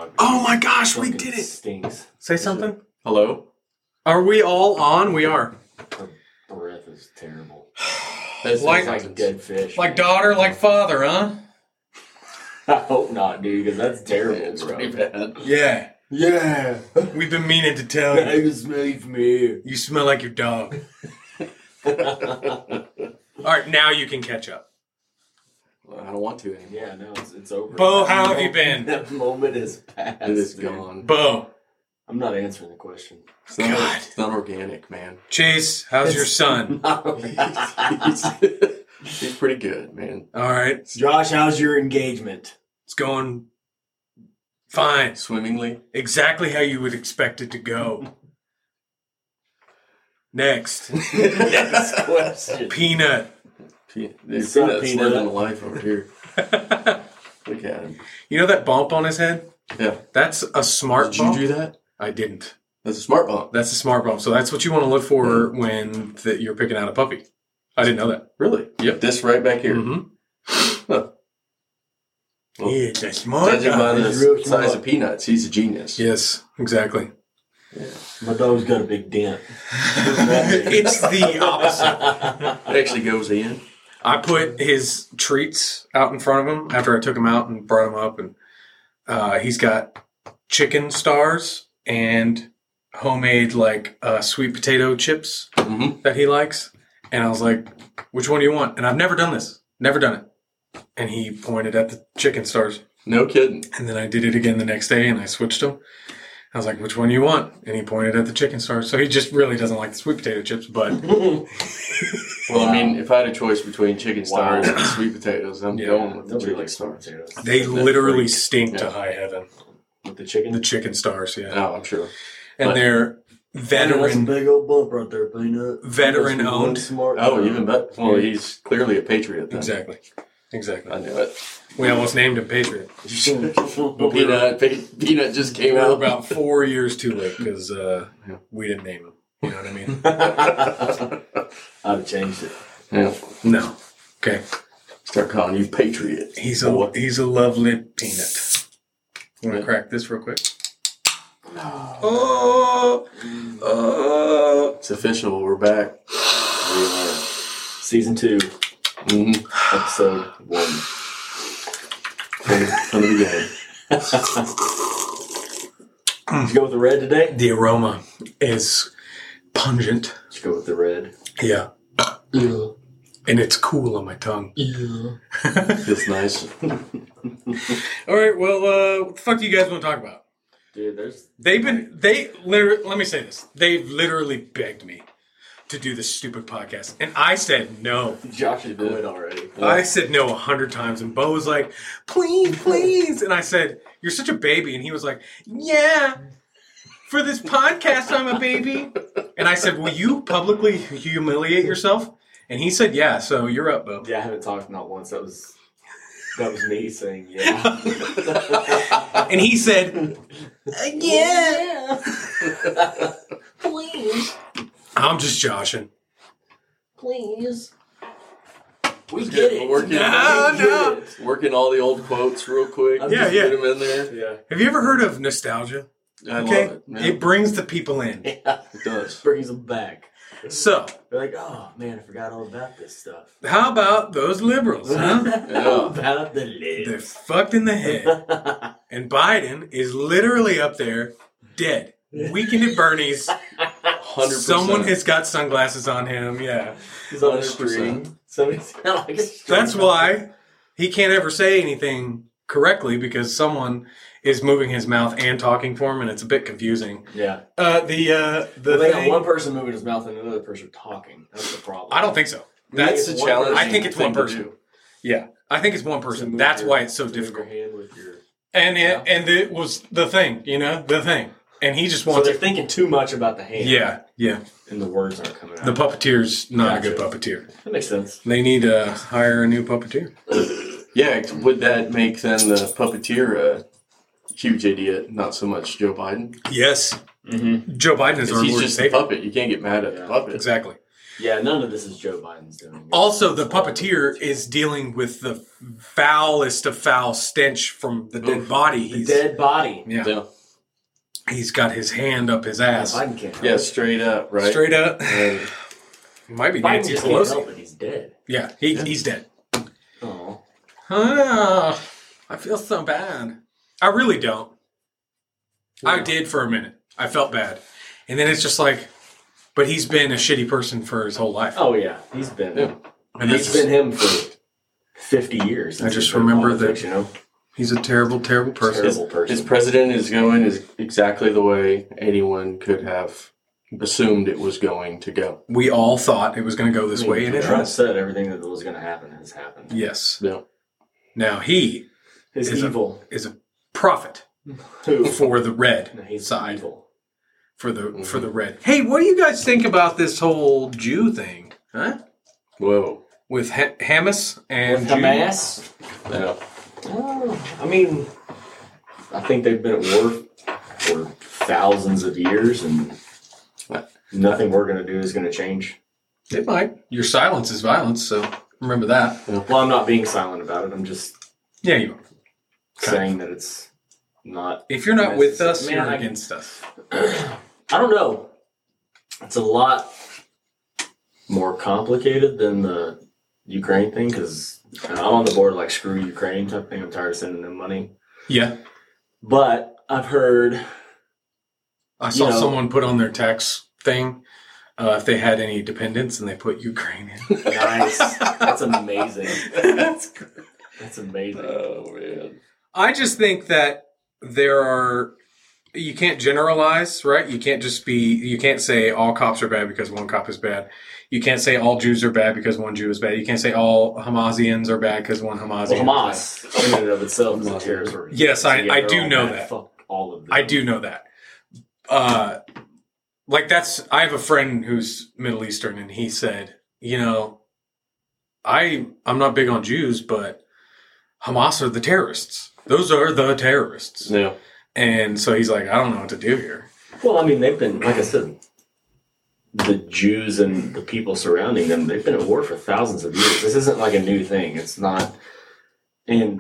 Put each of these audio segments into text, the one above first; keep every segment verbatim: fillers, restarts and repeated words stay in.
dog. Oh my gosh, we Fucking did it. Stinks. Say something. Hello? Are we all on? We are. Her breath is terrible. That's Like- It's like dead fish. Like daughter, like father, huh? I hope not, dude, because that's terrible, It's bro. pretty bad. Yeah. Yeah. We've been meaning to tell I you. can smell you from here. You smell like your dog. All right, now you can catch up. Well, I don't want to anymore. Yeah, no, it's, it's over. Bo, That how have you moment- been? That moment is past. It is dude. gone. Bo, I'm not answering the question. It's not, God. it's not organic, man. Chase, how's your son? he's, he's pretty good, man. All right, Josh, how's your engagement? it's going fine. Swimmingly. Exactly how you would expect it to go. Next, Next question. Peanut. Pe- There's Sup, peanuts Peanut? living life over here. Look at him. You know that bump on his head? Yeah. That's a smart Did you bump. do that? I didn't. That's a smart bump. That's a smart bump. So that's what you want to look for when th- you're picking out a puppy. I didn't know that. Really? Yep. This right back here. Mm-hmm. Huh. Well, Yeah, it's a smart Judging by guy. the He's real size smart. of peanuts, he's a genius. Yes, exactly. My dog's got a big dent. It's the opposite. It actually goes in. I put his treats out in front of him after I took him out and brought him up, and uh, he's got chicken stars and homemade like uh, sweet potato chips Mm-hmm. that he likes. And I was like, "Which one do you want?" And I've never done this, never done it. And he pointed at the chicken stars, No kidding. and then I did it again the next day, and I switched them. I was like, "Which one do you want?" And he pointed at the chicken stars. So he just really doesn't like the sweet potato chips, but Well, I mean, if I had a choice between chicken stars Wow. and sweet potatoes, I'm Yeah. going with the Nobody chicken likes sweet stars. potatoes. they That literally freak. stink to Yeah. high heaven. With the chicken? The chicken stars, yeah. Oh, I'm sure. And But- they're That's a veteran big old bump right there, Peanut. Veteran That's one owned. Smart Oh, dog. even better. Well, he's clearly a patriot then. Exactly. Exactly. I knew it. We almost named him Patriot. But Peanut, Pe- Peanut just came We were out. about four years too late because uh, Yeah. we didn't name him. You know what I mean? I'd have changed it. Yeah. No. Okay. Start calling you patriot. He's a Boy. he's a lovely peanut. You want to Yeah. crack this real quick? Oh, oh. It's official. We're back. We are. Season two, Mm-hmm. episode one. From, from the beginning. Did you go with the red today? The aroma is pungent. Did you go with the red? Yeah. Yeah. And it's cool on my tongue. Yeah. Feels nice. All right. Well, uh, what the fuck do you guys want to talk about? Dude, there's... They've been, they literally, let me say this. They've literally begged me to do this stupid podcast. And I said no. Josh has quit already. I said no a hundred times. And Bo was like, please, please. And I said, you're such a baby. And he was like, yeah, for this podcast, I'm a baby. And I said, will you publicly humiliate yourself? And he said, yeah. So you're up, Bo. Yeah, I haven't talked not once. That was... That was me saying yeah. And he said, Yeah. Please. I'm just joshing. Please. We Just get get- it. working- No, We get no. it. Working all the old quotes real quick. I'm Yeah, Just yeah. Put them in there. Yeah. Have you ever heard of nostalgia? I Okay. love it. Man. It brings the people in. Yeah. It does. Brings them back. So, They're like, oh man, I forgot all about this stuff. how about those liberals, huh? How about the They're lids? fucked in the head. And Biden is literally up there, dead. Weekend at Bernie's. one hundred percent. Someone has got sunglasses on him. Yeah. He's on a one hundred percent. string. Somebody's got like a string. That's why he can't ever say anything correctly because someone is moving his mouth and talking for him, and it's a bit confusing. Yeah. Uh, the uh, the Well, they got thing, one person moving his mouth and another person talking. That's the problem. I don't think so. That's It's the one challenge. person. I think it's one person. Yeah, I think it's one To person. move That's your- why it's so to move difficult. Your hand with your... And it, Yeah. and it was the thing, you know, the thing. And he just So wants they're it. thinking too much about the hand. Yeah, yeah. And the words aren't coming out. The puppeteer's not Gotcha. a good puppeteer. That makes sense. They need to hire a new puppeteer. Yeah, would that make then the puppeteer a huge idiot? Not so much Joe Biden. Yes. Mm-hmm. Joe Biden is our He's Lord just and a Savior. puppet. You can't get mad at Yeah. the puppet. Exactly. Yeah, none of this is Joe Biden's doing. Also, the puppeteer is dealing with the foulest of foul stench from the dead Oof. body. The He's, dead body. yeah, Yeah. he's got his hand up his Yeah, ass. Biden can't help Yeah, it. straight up, right? Straight up. And Might be Biden Nancy just can't help Pelosi. it. He's dead. Yeah, he, Yeah. he's dead. Oh. Ah, I feel so bad. I really don't. I Yeah. did for a minute. I felt bad. And then it's just like, but he's been a shitty person for his whole life. Oh yeah, he's been. Yeah. And He's it's been him for fifty years. I since just he's been in remember politics, that- you know, he's a terrible, terrible person. terrible person. his president is going is exactly the way anyone could have assumed it was going to go. We all thought it was going to go this I mean, way, and it Trump has. said everything that was going to happen has happened. Yes. Yeah. Now he His Is a- evil. is a prophet Who? for the red No, he's side. evil. For the Mhm. for the red. Hey, what do you guys think about this whole Jew thing? Huh? Whoa. With ha- Hamas and With Jew- Hamas. Yeah. Oh, I mean, I think they've been at war for thousands of years, and nothing we're going to do is going to change. It might. Your silence is violence, so remember that. Well, I'm not being silent about it. I'm just Yeah, you. saying that it's not. If you're not with us, Man, you're I- against us. I don't know. It's a lot more complicated than the Ukraine thing because I'm on the board like screw Ukraine type thing. I'm tired of sending them money. Yeah, But I've heard I saw You know- someone put on their tax thing uh, if they had any dependents, and they put Ukraine in. nice. That's amazing. That's That's amazing. Oh man. I just think that there are. You can't generalize, right? You can't just be. You can't say all cops are bad because one cop is bad. You can't say all Jews are bad because one Jew is bad. You can't say all Hamasians are bad because one Hamasian. Well, is bad. Hamas, in and of itself, is a terrorist organization. Yes, I- So, yeah, I they're do all know bad. that. Fuck all of them. I do know that. Uh, like that's. I have a friend who's Middle Eastern, and he said, you know, I I'm not big on Jews, but Hamas are the terrorists. Those are the terrorists. Yeah. And so he's like, I don't know what to do here. Well, I mean, they've been, like I said, the Jews and the people surrounding them, they've been at war for thousands of years. This isn't like a new thing. It's not. And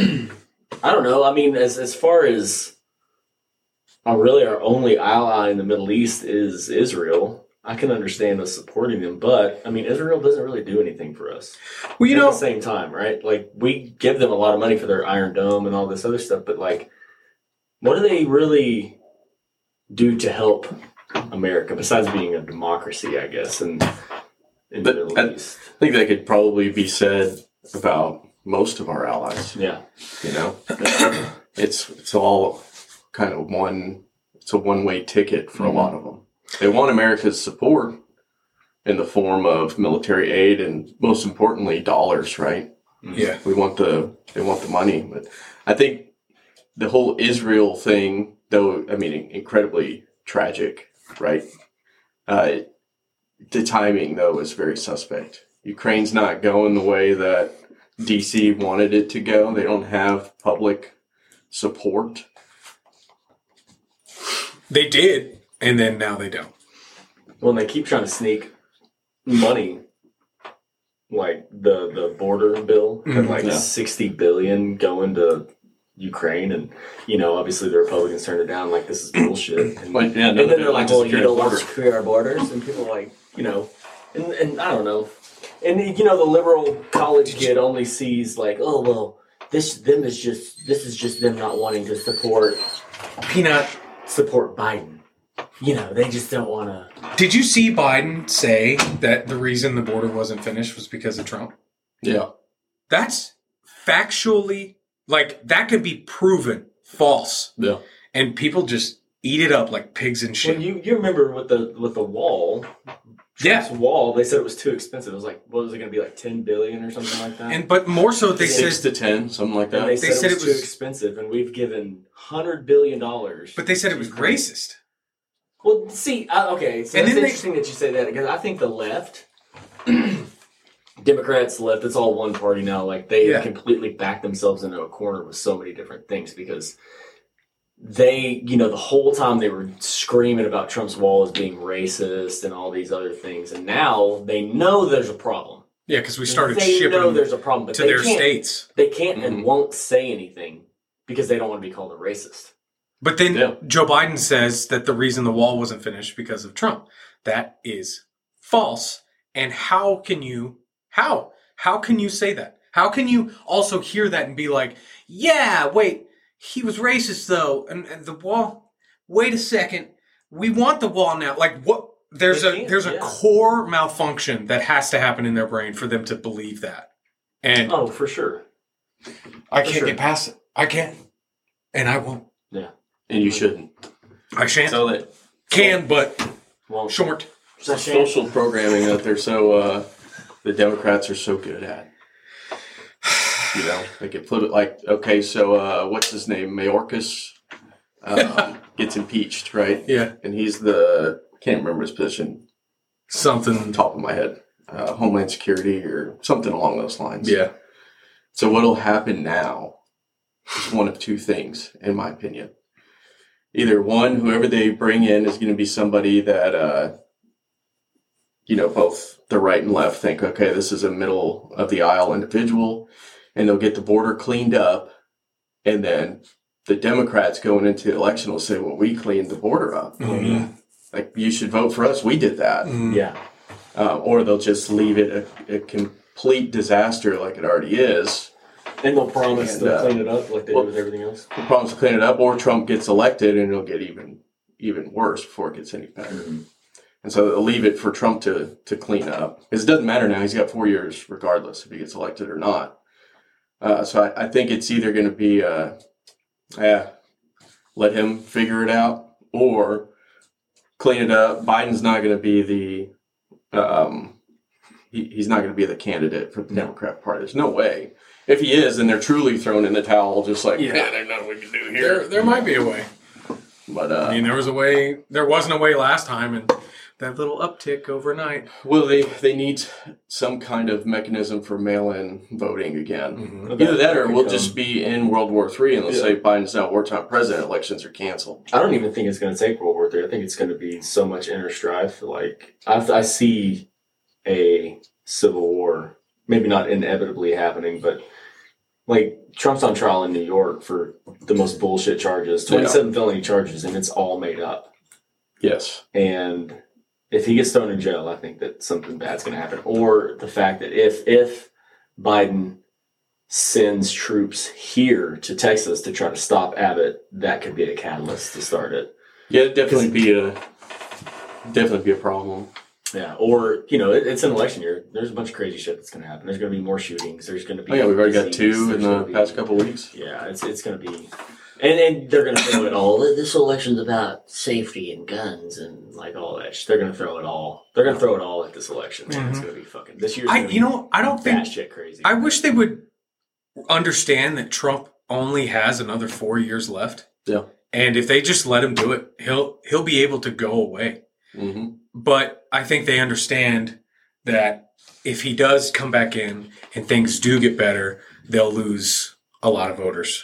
I don't know. I mean, as as far as uh, really our only ally in the Middle East is Israel, I can understand us supporting them. But, I mean, Israel doesn't really do anything for us. Well, you At know, the same time, right? Like, we give them a lot of money for their Iron Dome and all this other stuff, but, like, what do they really do to help America besides being a democracy, I guess, and in the But Middle I- East? I think that could probably be said about most of our allies. Yeah. You know, it's it's all kind of one. It's a one way ticket for Mhm. a lot of them. They want America's support in the form of military aid and, most importantly, dollars. Right? yeah. We want the they want the money, but I think the whole Israel thing, though, I mean, incredibly tragic, right? Uh, the timing, though, is very suspect. Ukraine's not going the way that D C wanted it to go. They don't have public support. They did, and then now they don't. Well, and they keep trying to sneak money, like the the border bill had Mhm. like Yeah. sixty billion going to Ukraine, and you know, obviously the Republicans turned it down, like this is bullshit. And, But, yeah, and then they're like, well, you secure don't the want to border. secure our borders, and people are like, you know, and, and I don't know, and you know, the liberal college kid only sees like, oh well, this them is just this is just them not wanting to support Peanut, support Biden. You know, they just don't want to. did you see Biden say that the reason the border wasn't finished was because of Trump? Yeah. That's factually, like, that could be proven false. Yeah. And people just eat it up like pigs in shit. Well, you you remember with the with the wall, Yeah. Trump's wall, they said it was too expensive. It was like, what was it going to be, like ten billion or something like that? And but more so, they Six said, to ten, something like And that. they, They said, said it was, it was- too expensive, and we've given hundred billion dollars. but they said it was racist. Well, see, I, okay, so And it's then they- interesting that you say that because I think the left, Democrats, left, it's all one party now. Like they Yeah. completely backed themselves into a corner with so many different things because they, you know, the whole time they were screaming about Trump's wall as being racist and all these other things, and now they know there's a problem. Yeah, because we started they shipping know them there's a problem, but to they their can't, states. They can't Mhm. and won't say anything because they don't want to be called a racist. But then Yeah. Joe Biden says that the reason the wall wasn't finished because of Trump. That is false. And how can you, how? How can you say that? How can you also hear that and be like, yeah, wait, he was racist though. And, and the wall, wait a second, we want the wall now. Like what? There's They a, can't, there's a yeah. core malfunction that has to happen in their brain for them to believe that. And Oh, for sure. I for can't sure. get past it. I can't. And I won't. Yeah. And you shouldn't. I shan't. So that Can, but Well, short. so social programming that they're so uh, the Democrats are so good at. You know, they can put it like, okay, so uh, what's his name? Mayorkas um, gets impeached, right? Yeah. And he's the can't remember his position, Something. top of my head, uh, Homeland Security or something along those lines. Yeah. So what'll happen now is one of two things, in my opinion. Either one, whoever they bring in is going to be somebody that, uh, you know, both the right and left think, okay, this is a middle of the aisle individual, and they'll get the border cleaned up, and then the Democrats going into the election will say, well, we cleaned the border up. Mhm. Like, you should vote for us. We did that. Mm. Yeah. Uh, or they'll just leave it a, a complete disaster like it already is. And they'll promise And, to uh, clean it up like they well- do with everything else. The problem's to clean it up, or Trump gets elected and it'll get even even worse before it gets any better. Mhm. And so they'll leave it for Trump to to clean up. Because it doesn't matter now. He's got four years regardless if he gets elected or not. Uh, so I, I think it's either going to be, uh, eh, let him figure it out, or clean it up. Biden's not going to be the, um, he, he's not going to be the candidate for the No. Democrat Party. There's no way. If he is, then they're truly thrown in the towel, just like, Yeah. yeah, there's nothing we can do There, here. there might be a way. But, uh, I mean, there was a way. There wasn't a way last time, and that little uptick overnight. well, they, they need some kind of mechanism for mail-in voting again. Mhm. Either that or we'll Become- just be in World War Three and they'll Yeah. say Biden's not wartime president, elections are canceled. I don't even think it's going to take World War Three. I think it's going to be so much inner strife. Like I, I see a civil war, maybe not inevitably happening, but like Trump's on trial in New York for the most bullshit charges, twenty-seven felony charges, and it's all made up. Yes. And if he gets thrown in jail, I think that something bad's going to happen. Or the fact that if if Biden sends troops here to Texas to try to stop Abbott, that could be a catalyst to start it. Yeah, it'd definitely be a definitely be a problem. Yeah, or you know, it, it's an election year. There's a bunch of crazy shit that's going to happen. There's going to be more shootings. There's going to be. Oh yeah, we've already got disease. two in There's the gonna be- past couple of weeks. Yeah, it's it's going to be, and and they're going to throw it all. This election's about safety and guns and like all that. Shit. They're going to throw it all. They're going to throw it all at this election. Man, it's Mhm. going to be fucking this year's. I, gonna you be know, I don't think. batshit crazy. I wish they would understand that Trump only has another four years left. Yeah. And if they just let him do it, he'll he'll be able to go away. Mm-hmm. But I think they understand that if he does come back in and things do get better, they'll lose a lot of voters.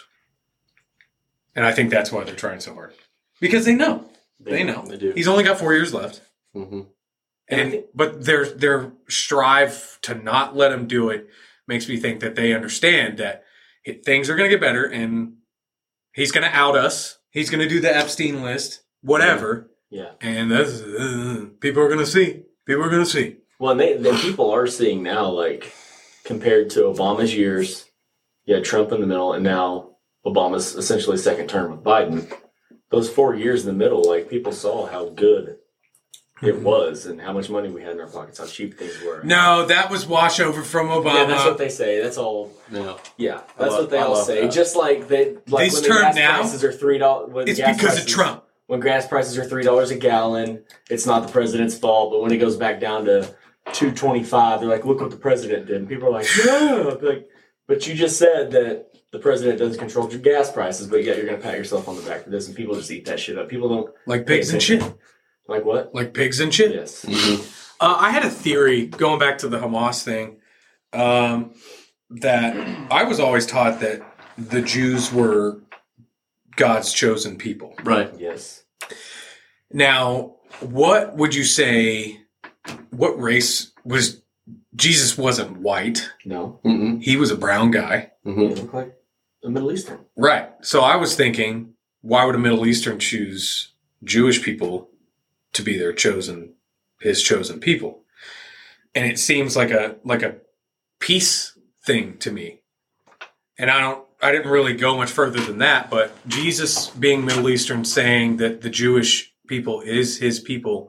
And I think that's why they're trying so hard. Because they know. They know. They do. He's only got four years left. Mm-hmm. And I And think- but their their strive to not let him do it makes me think that they understand that it, things are going to get better and he's going to out us. He's going to do the Epstein list, whatever. yeah. And that's, uh, people are going to see. People are going to see. Well, and they, then people are seeing now, like, compared to Obama's years, you had Trump in the middle, and now Obama's essentially second term with Biden. Those four years in the middle, like, people saw how good it was and how much money we had in our pockets, how cheap things were. No, that was wash over from Obama. Yeah, that's what they say. That's all. Yeah. Yeah, I that's love- what they I all love say. that. Just like they, like This when the term gas now, prices are three dollars. it's because of Trump. When gas prices are three dollars a gallon, it's not the president's fault. But when it goes back down to two twenty five, they're like, "Look what the president did." And people are like, "Yeah," like, but you just said that the president doesn't control your gas prices, but yet you're going to pat yourself on the back for this, and people just eat that shit up. People don't Like pigs and shit. like what? Like pigs and shit. Yes. Mm-hmm. Uh, I had a theory going back to the Hamas thing um, that I was always taught that the Jews were God's chosen people. Right. Yes. Now, what would you say, what race was, Jesus wasn't white. No. Mm-mm. He was a brown guy. He Mm-hmm. looked like a Middle Eastern. Right. So I was thinking, why would a Middle Eastern choose Jewish people to be their chosen, his chosen people? And it seems like a like a peace thing to me. And I don't I didn't really go much further than that, but Jesus being Middle Eastern saying that the Jewish people is his people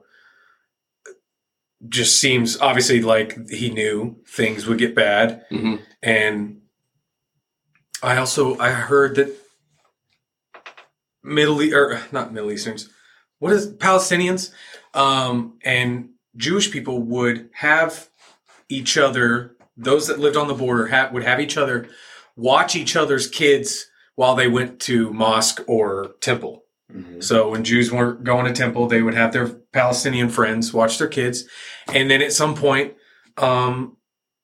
just seems obviously like he knew things would get bad. Mm-hmm. And I also I heard that Middle E- or not Middle Easterns, what is Palestinians, um, and Jewish people would have each other. Those that lived on the border ha- would have each other watch each other's kids while they went to mosque or temple. Mm-hmm. So when Jews weren't going to temple, they would have their Palestinian friends watch their kids, and then at some point, um,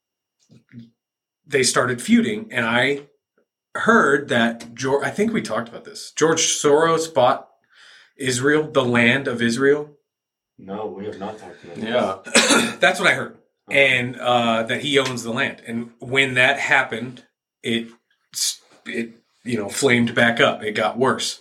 they started feuding, and I heard that George, I think we talked about this. George Soros bought Israel, the land of Israel. No, we have not talked about this. Yeah. That's what I heard, and uh, that he owns the land. And when that happened, it it you know flamed back up. It got worse,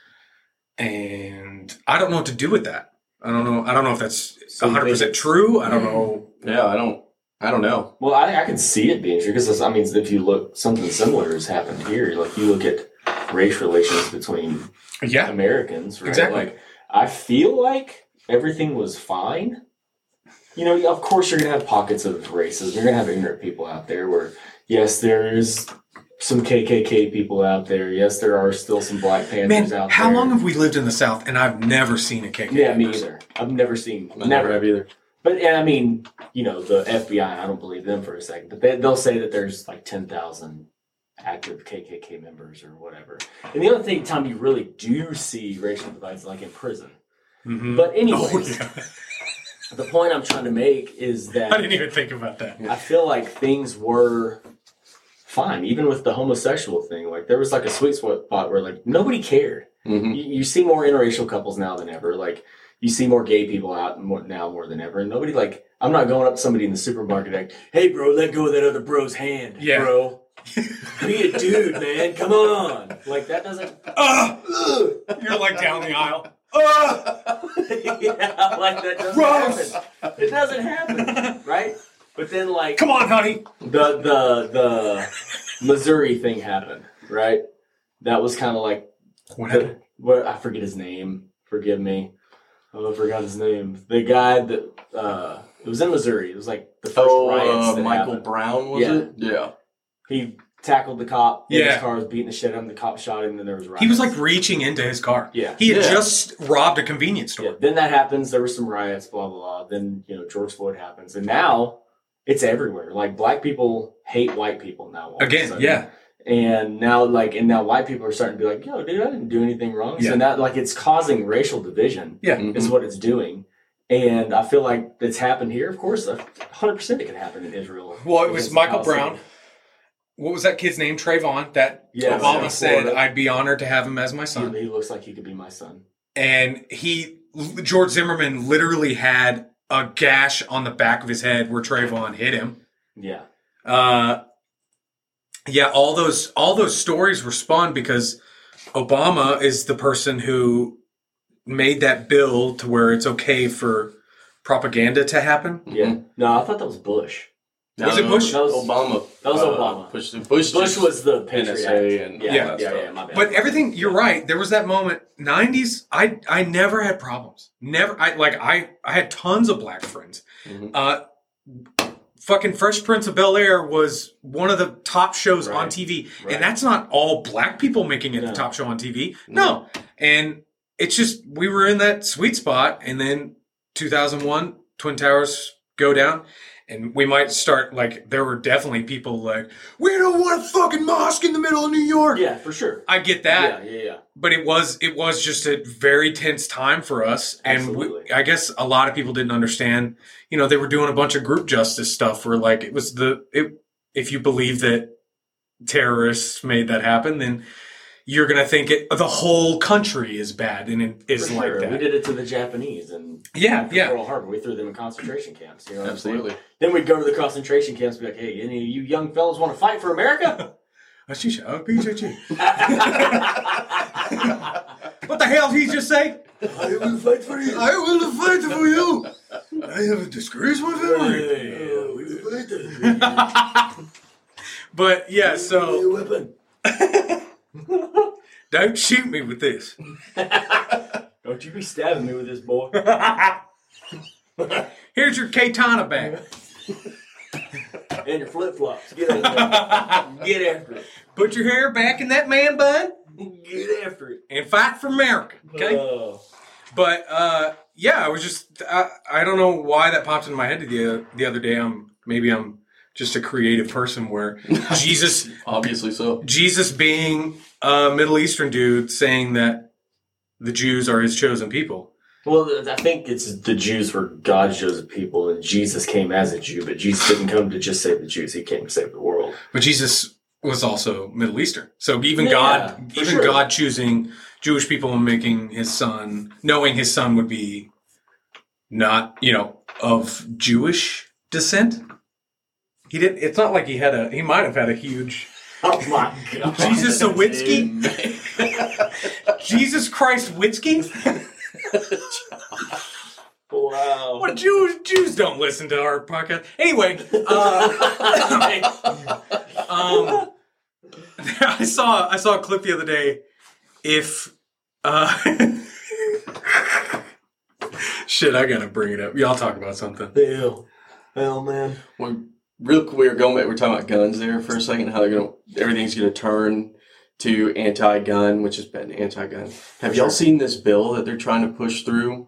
and I don't know what to do with that. I don't know. I don't know if that's So one hundred percent true. I don't know. Yeah. I don't. I don't know. Well, I, I can see it being true because I mean, if you look, something similar has happened here. Like you look at race relations between Yeah, Americans, right? Exactly. Like I feel like everything was fine. You know, of course, you're gonna have pockets of racism. You're gonna have ignorant people out there. Where yes, there is some K K K people out there. Yes, there are still some Black Panthers man. out How there. long have we lived in the South, and I've never seen a K K K? Yeah, me person. either. I've never seen. I never have either. But and I mean, you know, the F B I. I don't believe them for a second, but they, they'll say that there's like ten thousand active K K K members or whatever. And the other thing, time you really do see racial divides, like in prison. Mhm. But Oh, anyways, yeah. the point I'm trying to make is that I didn't even think about that. I feel like things were fine, even with the homosexual thing. Like there was like a sweet spot where like nobody cared. Mm-hmm. You, you see more interracial couples now than ever. Like you see more gay people out more, now more than ever. And nobody like I'm not going up to somebody in the supermarket like, hey bro, let go of that other bro's hand, Yeah. bro. Be a dude, man. Come on. Like that doesn't. Ah! You're like down the aisle. Ah! Yeah, like that doesn't Gross! happen. It doesn't happen, right? But then like Come on, honey. the the the Missouri thing happened, right? That was kind of like What the, happened? what I forget his name. Forgive me. Oh, I forgot his name. The guy that uh, it was in Missouri. It was like the first Oh, riots uh, that Michael happened. Brown was Yeah. it? Yeah. He tackled the cop. In Yeah. his car was beating the shit out of him. The cop shot him, and then there was riots. He was like reaching into his car. Yeah. He had Yeah. just robbed a convenience store. Yeah, then that happens. There were some riots, blah blah blah. Then you know George Floyd happens, and now it's everywhere. Like black people hate white people now. all of a Again, sudden. yeah. And now, like, and now white people are starting to be like, "Yo, dude, I didn't do anything wrong." Yeah. So now, like, it's causing racial division. Yeah. Mhm. Is what it's doing, and I feel like it's happened here. Of course, a hundred percent it can happen in Israel. Well, it was against Michael Palestine. Brown. What was that kid's name? Trayvon. That Yeah, Obama yeah, said Florida. I'd be honored to have him as my He, son. he looks like he could be my son. And he, George Zimmerman, literally had a gash on the back of his head where Trayvon hit him. Yeah, Uh, yeah, all those all those stories were spun because Obama is the person who made that bill to where it's okay for propaganda to happen. yeah. No, I thought that was Bush. Was it Bush? That was- Obama. that was uh, Obama. Bush, Bush, Bush just- was the Patriot N S A Act. and yeah, all yeah, that yeah, stuff. yeah, my bad. But everything, you're right. There was that moment, nineties. I I never had problems. Never. I like I I had tons of black friends. Mhm. Uh, fucking Fresh Prince of Bel Air was one of the top shows on Right. T V, Right. and that's not all black people making it No. the top show on T V. No, and it's just we were in that sweet spot, and then two thousand one Twin Towers go down. And we might start, like, there were definitely people like, we don't want a fucking mosque in the middle of New York. yeah, for sure. I get that. Yeah, yeah, yeah. But it was it was just a very tense time for us, and we, Absolutely. I guess a lot of people didn't understand. You know, they were doing a bunch of group justice stuff where, like, it was the it, if you believe that terrorists made that happen, then you're gonna think it, the whole country is bad and it is For like sure. that. We did it to the Japanese and Yeah, after yeah. Pearl Harbor. We threw them in concentration camps. You know what I'm saying? Absolutely. Then we'd go to the concentration camps and be like, hey, any of you young fellas want to fight for America? What the hell did he just say? I will fight for you. I will fight for you. I have disgraced my family. But yeah, so weapon. don't shoot me with this. Don't you be stabbing me with this, boy. Here's your Katana bag. And your flip flops. Get over there. Get after it. Put your hair back in that man bun Get after it. and fight for America. Okay. Oh. But uh, yeah, I was just I, I don't know why that popped in my head the the other day. I'm maybe I'm just a creative person where Jesus Obviously so. Jesus being a Middle Eastern dude saying that the Jews are his chosen people. Well, th- I think it's the Jews were God's chosen people, and Jesus came as a Jew, but Jesus didn't come to just save the Jews. He came to save the world. But Jesus was also Middle Eastern. So even Yeah, God for even sure. God choosing Jewish people and making his son, knowing his son would be not, you know, of Jewish descent. He didn't it's not like he had a he might have had a huge Oh my God. Jesus Sawitsky? Jesus Christ Witsky? Wow. What Jews Jews don't listen to our podcast. Anyway, uh, um, I saw I saw a clip the other day. If uh, shit, I gotta bring it up. Y'all talk about something. Hell. Hell, man. Well, real quick, we were going back. We're talking about guns there for a second. How they're gonna everything's gonna turn to anti-gun, which has been anti-gun. Have y'all seen this bill that they're trying to push through,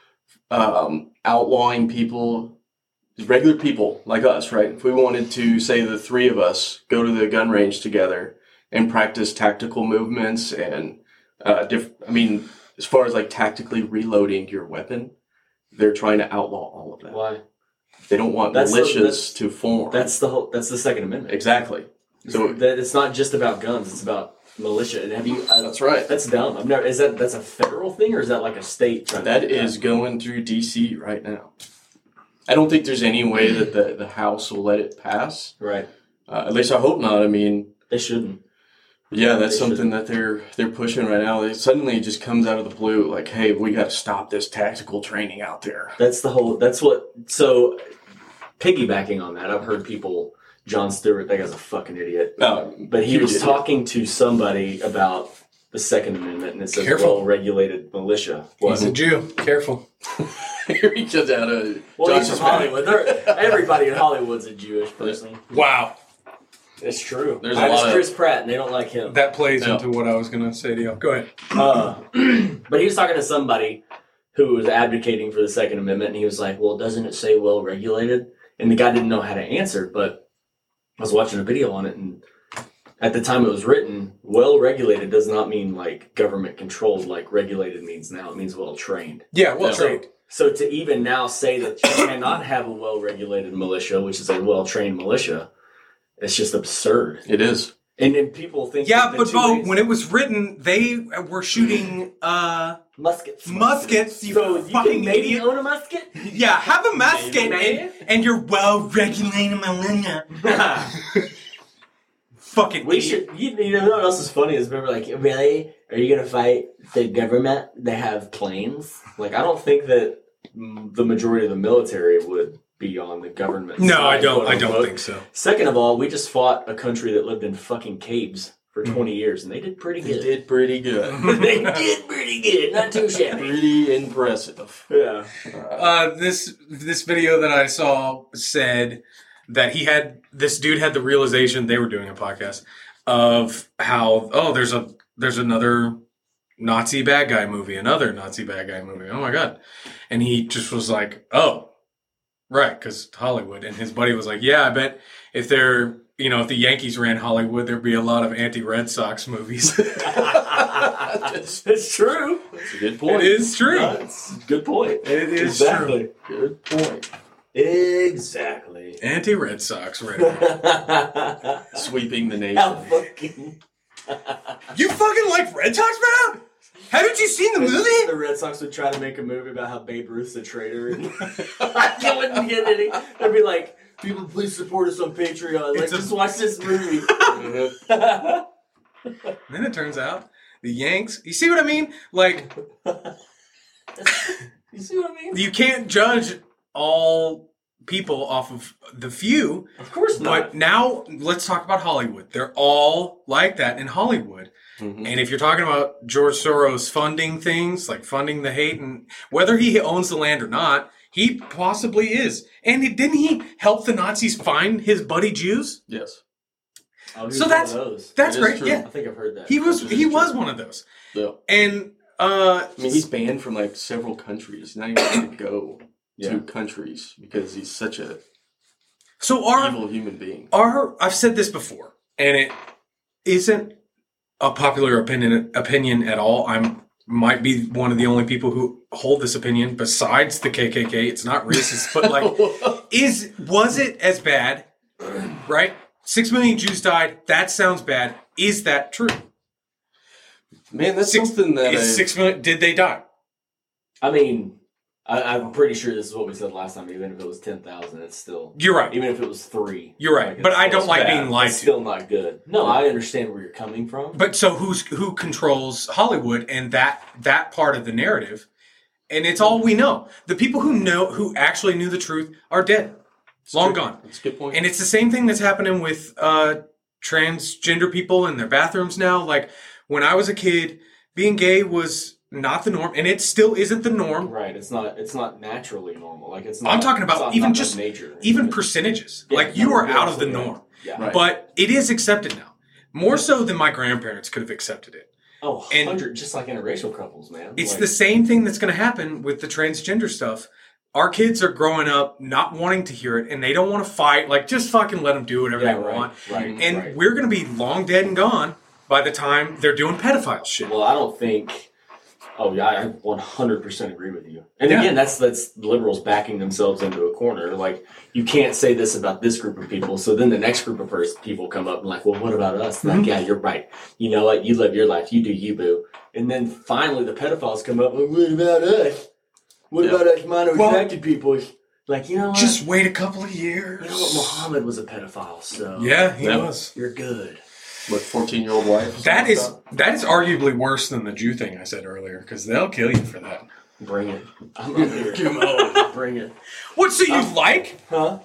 um, outlawing people, regular people like us, right? If we wanted to, say, the three of us go to the gun range together and practice tactical movements and, uh, diff- I mean, as far as like tactically reloading your weapon, they're trying to outlaw all of that. Why? They don't want That's the- militias that's- to form. That's the whole. That's the Second Amendment. exactly. So That it's not just about guns. It's about militia. And have you? I, that's right. That's dumb. I've never. Is that that's a federal thing or is that like a state? trying to That do is going through D C right now. I don't think there's any way that the, the House will let it pass. right. Uh, at least I hope not. I mean, They shouldn't. yeah, that's They something that they're they're pushing right now. It suddenly just comes out of the blue, like, hey, we got to stop this tactical training out there. That's the whole. That's what. So, piggybacking on that, I've heard people. John Stewart, that guy's a fucking idiot. Uh, But he huge was idiot. talking to somebody about the Second Amendment, and it says Careful. well-regulated militia. He's a Jew. Careful. Here he comes out of Well, he's Josh's from Hollywood. They're- everybody in Hollywood's a Jewish person. Wow. It's true. There's a Minus lot of- Chris Pratt, and they don't like him. That plays No. into what I was gonna say to you. Go ahead. Uh, but he was talking to somebody who was advocating for the Second Amendment, and he was like, well, doesn't it say well-regulated? And the guy didn't know how to answer, but I was watching a video on it, and at the time it was written, well-regulated does not mean like government-controlled like regulated means now. It means well-trained. Yeah, well Yeah. trained. So to even now say that you cannot have a well-regulated militia, which is a well-trained militia, it's just absurd. It is. And then people think Yeah, that the but two Bo, ways- when it was written, they were shooting uh muskets, muskets, you so you fucking can maybe idiot. own a musket. Yeah, have a musket Maybe. and, and you're well regulated millennia. Fucking We idiot. should. You, you know what else is funny is remember like really are you gonna fight the government? They have planes. Like I don't think that mm, the majority of the military would be on the government. No, side, I don't. quote I don't unquote. think so. Second of all, we just fought a country that lived in fucking caves for Mm. twenty years, and they did pretty They good. did pretty good. they did pretty good. Not too shabby. Pretty impressive. Yeah. Uh, this this video that I saw said that he had this dude had the realization they were doing a podcast of how oh there's a there's another Nazi bad guy movie, another Nazi bad guy movie. Oh my god! And he just was like, oh, right, because Hollywood. And his buddy was like, yeah, I bet if they're you know if the Yankees ran Hollywood, there'd be a lot of anti-Red Sox movies. That's, It's true. that's a good point. It is true. That's a good point. It is exactly. Good point. Exactly. Anti-Red Sox, right? Sweeping the nation. How fucking You fucking like Red Sox, bro? Haven't you seen the movie? The Red Sox would try to make a movie about how Babe Ruth's a traitor. And I wouldn't get any. They'd be like, people, please support us on Patreon. Like, It's a- just watch this movie. Then it turns out the Yanks. You see what I mean? Like, You see what I mean? you can't judge all people off of the few. Of course not. But now let's talk about Hollywood. They're all like that in Hollywood. Mhm. And if you're talking about George Soros funding things, like funding the hate, and whether he owns the land or not, he possibly is. And he, didn't he help the Nazis find his buddy Jews? Yes. Oh, he was So one that's- of those. That's That is great. true. Yeah, I think I've heard that. he was That is he true. was one of those. Yeah. And uh, I mean, he's banned from like several countries. Not even able to go Yeah. to countries because he's such a so our evil human being. our I've said this before, and it isn't a popular opinion opinion at all. I'm might be one of the only people who hold this opinion besides the K K K. It's not racist, but like, is was it as bad? Right, six million Jews died. That sounds bad. Is that true? Man, that's Six- something that Is I, six million? Did they die? I mean, I, I'm pretty sure this is what we said last time. Even if it was ten thousand, it's still. You're right. Even if it was three. You're right. like, But it's I still don't like bad. being lied It's to. still not good. No, I understand where you're coming from. But so who's who controls Hollywood and that that part of the narrative? And it's all we know. The people who know who actually knew the truth are dead, long true. gone. That's a good point. And it's the same thing that's happening with uh, transgender people in their bathrooms now. Like when I was a kid, being gay was not the norm, and it still isn't the norm. Right, it's not. It's not naturally normal. Like it's. Not, I'm talking about it's not- even not just- nature. Even percentages, Yeah, like you no, are yeah, out of the absolutely. norm. Yeah. Right. But it is accepted now, more so than my grandparents could have accepted it. Oh, And- hundred, just like interracial couples, man. It's like, the same thing that's going to happen with the transgender stuff. Our kids are growing up not wanting to hear it, and they don't want to fight. Like, just fucking let them do whatever yeah, they right, want. Right, And right. we're going to be long dead and gone by the time they're doing pedophile shit. Well, I don't think. Oh yeah, I one hundred percent agree with you. And Yeah. again, that's that's liberals backing themselves into a corner. Like you can't say this about this group of people. So then the next group of pers- people come up and like, well, what about us? Mhm. Like, yeah, you're right. You know what? You live your life. You do you, boo. And then finally, the pedophiles come up. Well, what about us? What Yeah. about us minor Well- attracted people? Like, you know what? Just wait a couple of years. you know what? Muhammad was a pedophile, so Yeah, he Yeah. was. you're good. What, fourteen-year-old wife? That is that is arguably worse than the Jew thing I said earlier, because they'll kill you for that. Bring it. I'm up here. Come on. Bring it. What, so you Um, like? Huh?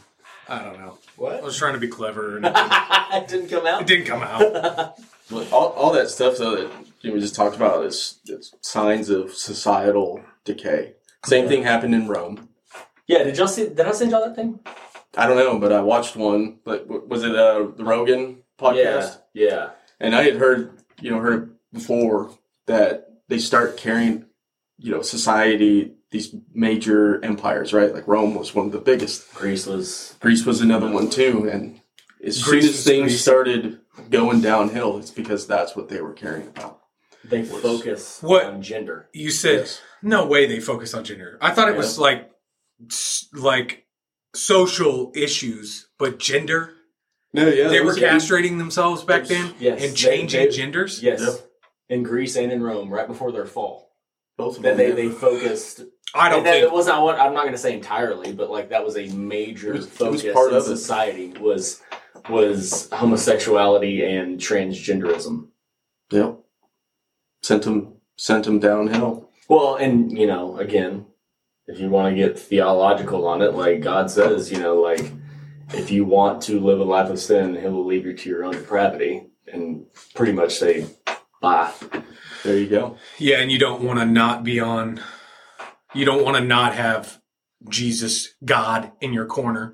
I don't know. I What? was trying to be clever, and it, it didn't come out. it didn't come out. But all, all that stuff though that Jimmy just talked about is, is signs of societal decay. Same thing happened in Rome. Yeah, did y'all see? Did I send y'all that thing? I don't know, but I watched one. But w- was it uh, the Rogan podcast? Yeah, yeah. And I had heard, you know, heard before that they start carrying, you know, society, these major empires, right? Like Rome was one of the biggest. Greece was. Greece was another one too. And as Greece soon was as things Greece. started going downhill, it's because that's what they were caring about. They Was- focus What? on gender. You said Yes. no way they focused on gender. I thought it was like s- like social issues, but gender. No, yeah. They it were was- castrating themselves back then Yes, and they- changing they- genders. Yes, Yep. in Greece and in Rome, right before their fall. Both of Then them. they, yeah. they focused. I don't and that- think it was not what I'm not going to say entirely, but like that was a major It was- it focus was part in of it. society was was homosexuality and transgenderism. Yep. Sent them, sent them downhill. Well, and you know, again, if you want to get theological on it, like God says, you know, like if you want to live a life of sin, He will leave you to your own depravity, and pretty much say, bye. There you go. Yeah, and you don't want to not be on. You don't want to not have Jesus, God, in your corner.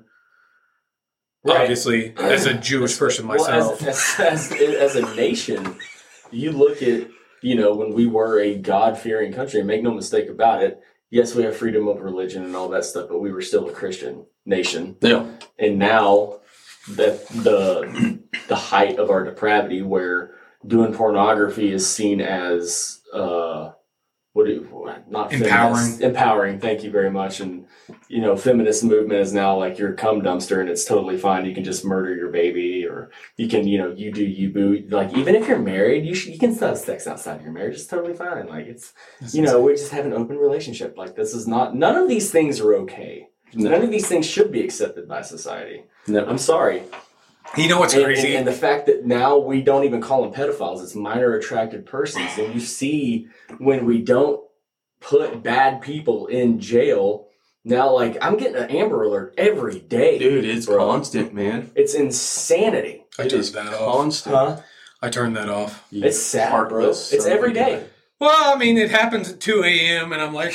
Right. Obviously, as a Jewish person myself. Well, as, as, as, as a nation, you look at, you know, when we were a God-fearing country, and make no mistake about it, yes, we have freedom of religion and all that stuff, but we were still a Christian nation. Yeah. And now that the the height of our depravity, where doing pornography is seen as uh, what do you, not Empowering. feminist, empowering. Thank you very much. And you know, feminist movement is now like your cum dumpster, and it's totally fine. You can just murder your baby, or you can, you know, you do you boo. Like even if you're married, you should, you can still have sex outside your marriage. It's totally fine. Like it's, That's you know, insane. We just have an open relationship. Like this is not. None of these things are okay. No. None of these things should be accepted by society. No, I'm sorry. You know what's and, crazy? And, and the fact that now we don't even call them pedophiles, it's minor attracted persons. And you see when we don't put bad people in jail, now like I'm getting an Amber Alert every day. Dude, it's bro. constant, man. It's insanity. I it turned is that off. Constant. Huh? I turned that off. It's sad, Heartless. bro. It's every day. Well, I mean, it happens at two a.m. and I'm like...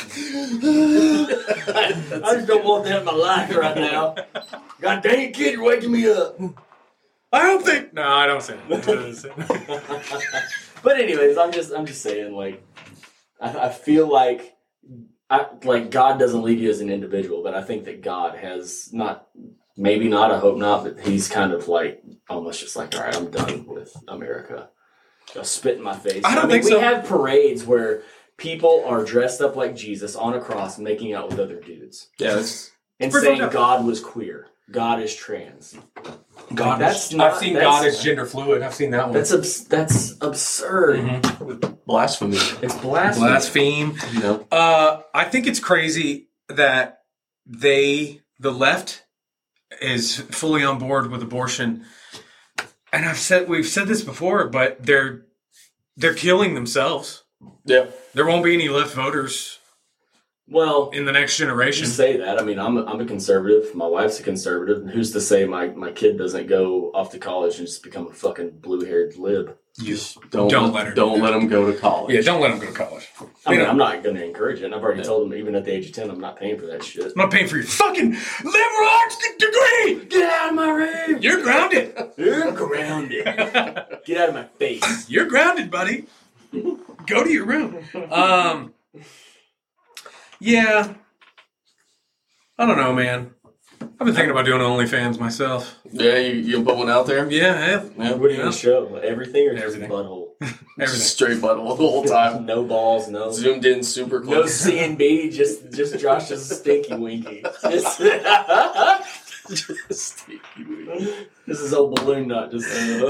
I just don't want that in my life right now. God dang it, kid, you're waking me up. I don't think... No, I don't say that. But anyways, I'm just I'm just saying, like, I, I feel like, I, like God doesn't leave you as an individual, but I think that God has not, maybe not, I hope not, but he's kind of like, almost just like, all right, I'm done with America. They'll spit in my face. I don't I mean, think we so. have parades where people are dressed up like Jesus on a cross and making out with other dudes. Yeah, it's, And Pretty saying much. God was queer. God is trans. God, that's is, not- I've seen that's- God as gender fluid. I've seen that one. That's abs- that's absurd. Mhm. blasphemy. It's blasphemy. Blaspheme. You know? Uh, I think it's crazy that they, the left, is fully on board with abortion. And I've said we've said this before, but they're they're killing themselves. Yeah. There won't be any left voters Well, in the next you generation. say that. I mean, I'm a, I'm a conservative. My wife's a conservative. And who's to say my, my kid doesn't go off to college and just become a fucking blue-haired lib? You Don't, Don't let, let her Don't do let that. them go to college. yeah, don't let them go to college. I mean, You know, I'm not going to encourage it. And I've already Yeah. told them, even at the age of ten, I'm not paying for that shit. I'm not paying for your fucking liberal arts degree. Get out of my room! You're grounded. You're grounded. Get out of my face. You're grounded, buddy. Go to your room. Um, yeah. I don't know, man. I've been thinking about doing OnlyFans myself. Yeah, you, you put one out there? Yeah, yeah. Yeah. What are you Yeah. going to show? Everything or just Everything. a butthole? Just Everything. straight butthole the whole time. No balls, no... Zoomed in super No close. C and B, just just Josh's stinky winky. Just, Stinky wee. this is old balloon nut. Just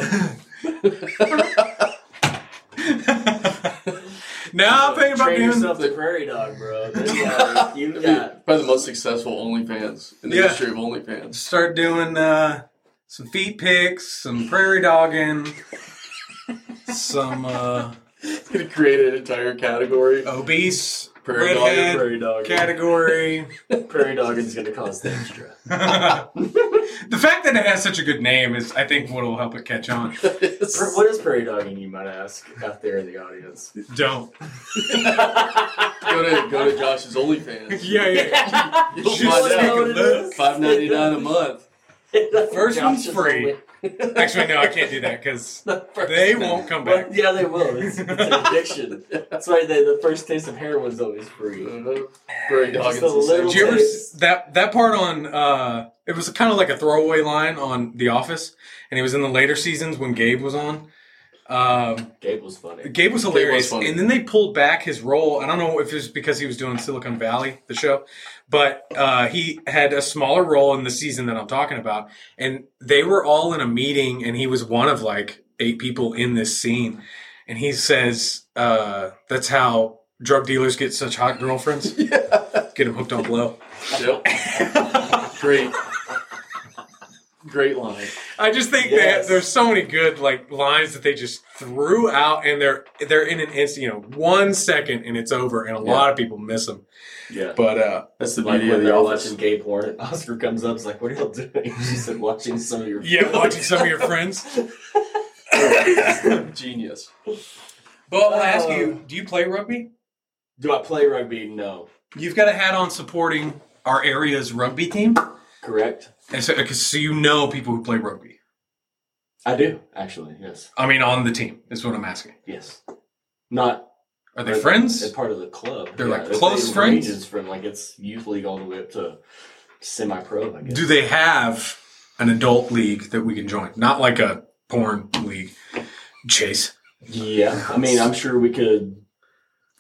uh, Now I'm thinking about train doing. yourself to prairie dog, bro. Then you got, you got Probably the most successful OnlyFans in the Yeah. history of OnlyFans. Start doing uh, some feet pics, some prairie dogging, some uh, He created an entire category. obese Prairie dog, redhead prairie dog. category. Prairie dog is going to cost extra. The fact that it has such a good name is, I think, what will help it catch on. Pra- What is prairie dogging? You might ask out there in the audience. Don't. go to go to Josh's OnlyFans. Yeah, yeah. You'll Just find take out. a look. Five ninety nine a month. First one's Josh's free. only- Actually, no, I can't do that because The first- they won't come Well, back. yeah, they will. It's, it's an addiction. That's why they, the first taste of heroin is always free. Prairie dog. Just a little Did you ever taste. s- that that part on? Uh, it was kind of like a throwaway line on The Office, and it was in the later seasons when Gabe was on. Um, Gabe was funny. Gabe was hilarious, funny. and then they pulled back his role. I don't know if it was because he was doing Silicon Valley, the show, but uh, he had a smaller role in the season that I'm talking about, and they were all in a meeting, and he was one of like eight people in this scene, and he says, uh, "That's how drug dealers get such hot girlfriends, Yeah. get them hooked on blow." Yep. Great. Great line. I just think Yes. that there's so many good like lines that they just threw out, and they're they're in an instant, you know, one second, and it's over, and a Yeah. lot of people miss them. Yeah. But uh, That's the Like beauty when of the they're office. watching gay porn, Oscar comes up, is like, "What are y'all doing?" She said, "Watching some of your." yeah, watching some of your friends. Genius. But I'll ask Uh, you: do you play rugby? Do I play rugby? No. You've got a hat on supporting our area's rugby team, Correct. and so, 'cause- so you know people who play rugby. I do actually. Yes. I mean, on the team is what I'm asking. Yes. Not. Are they They're friends? part of the club. They're like it- close it friends? ranges from like it's youth league all the way up to semi-pro. I guess. Do they have an adult league that we can join? Not like a porn league. Chase. Yeah. I mean, I'm sure we could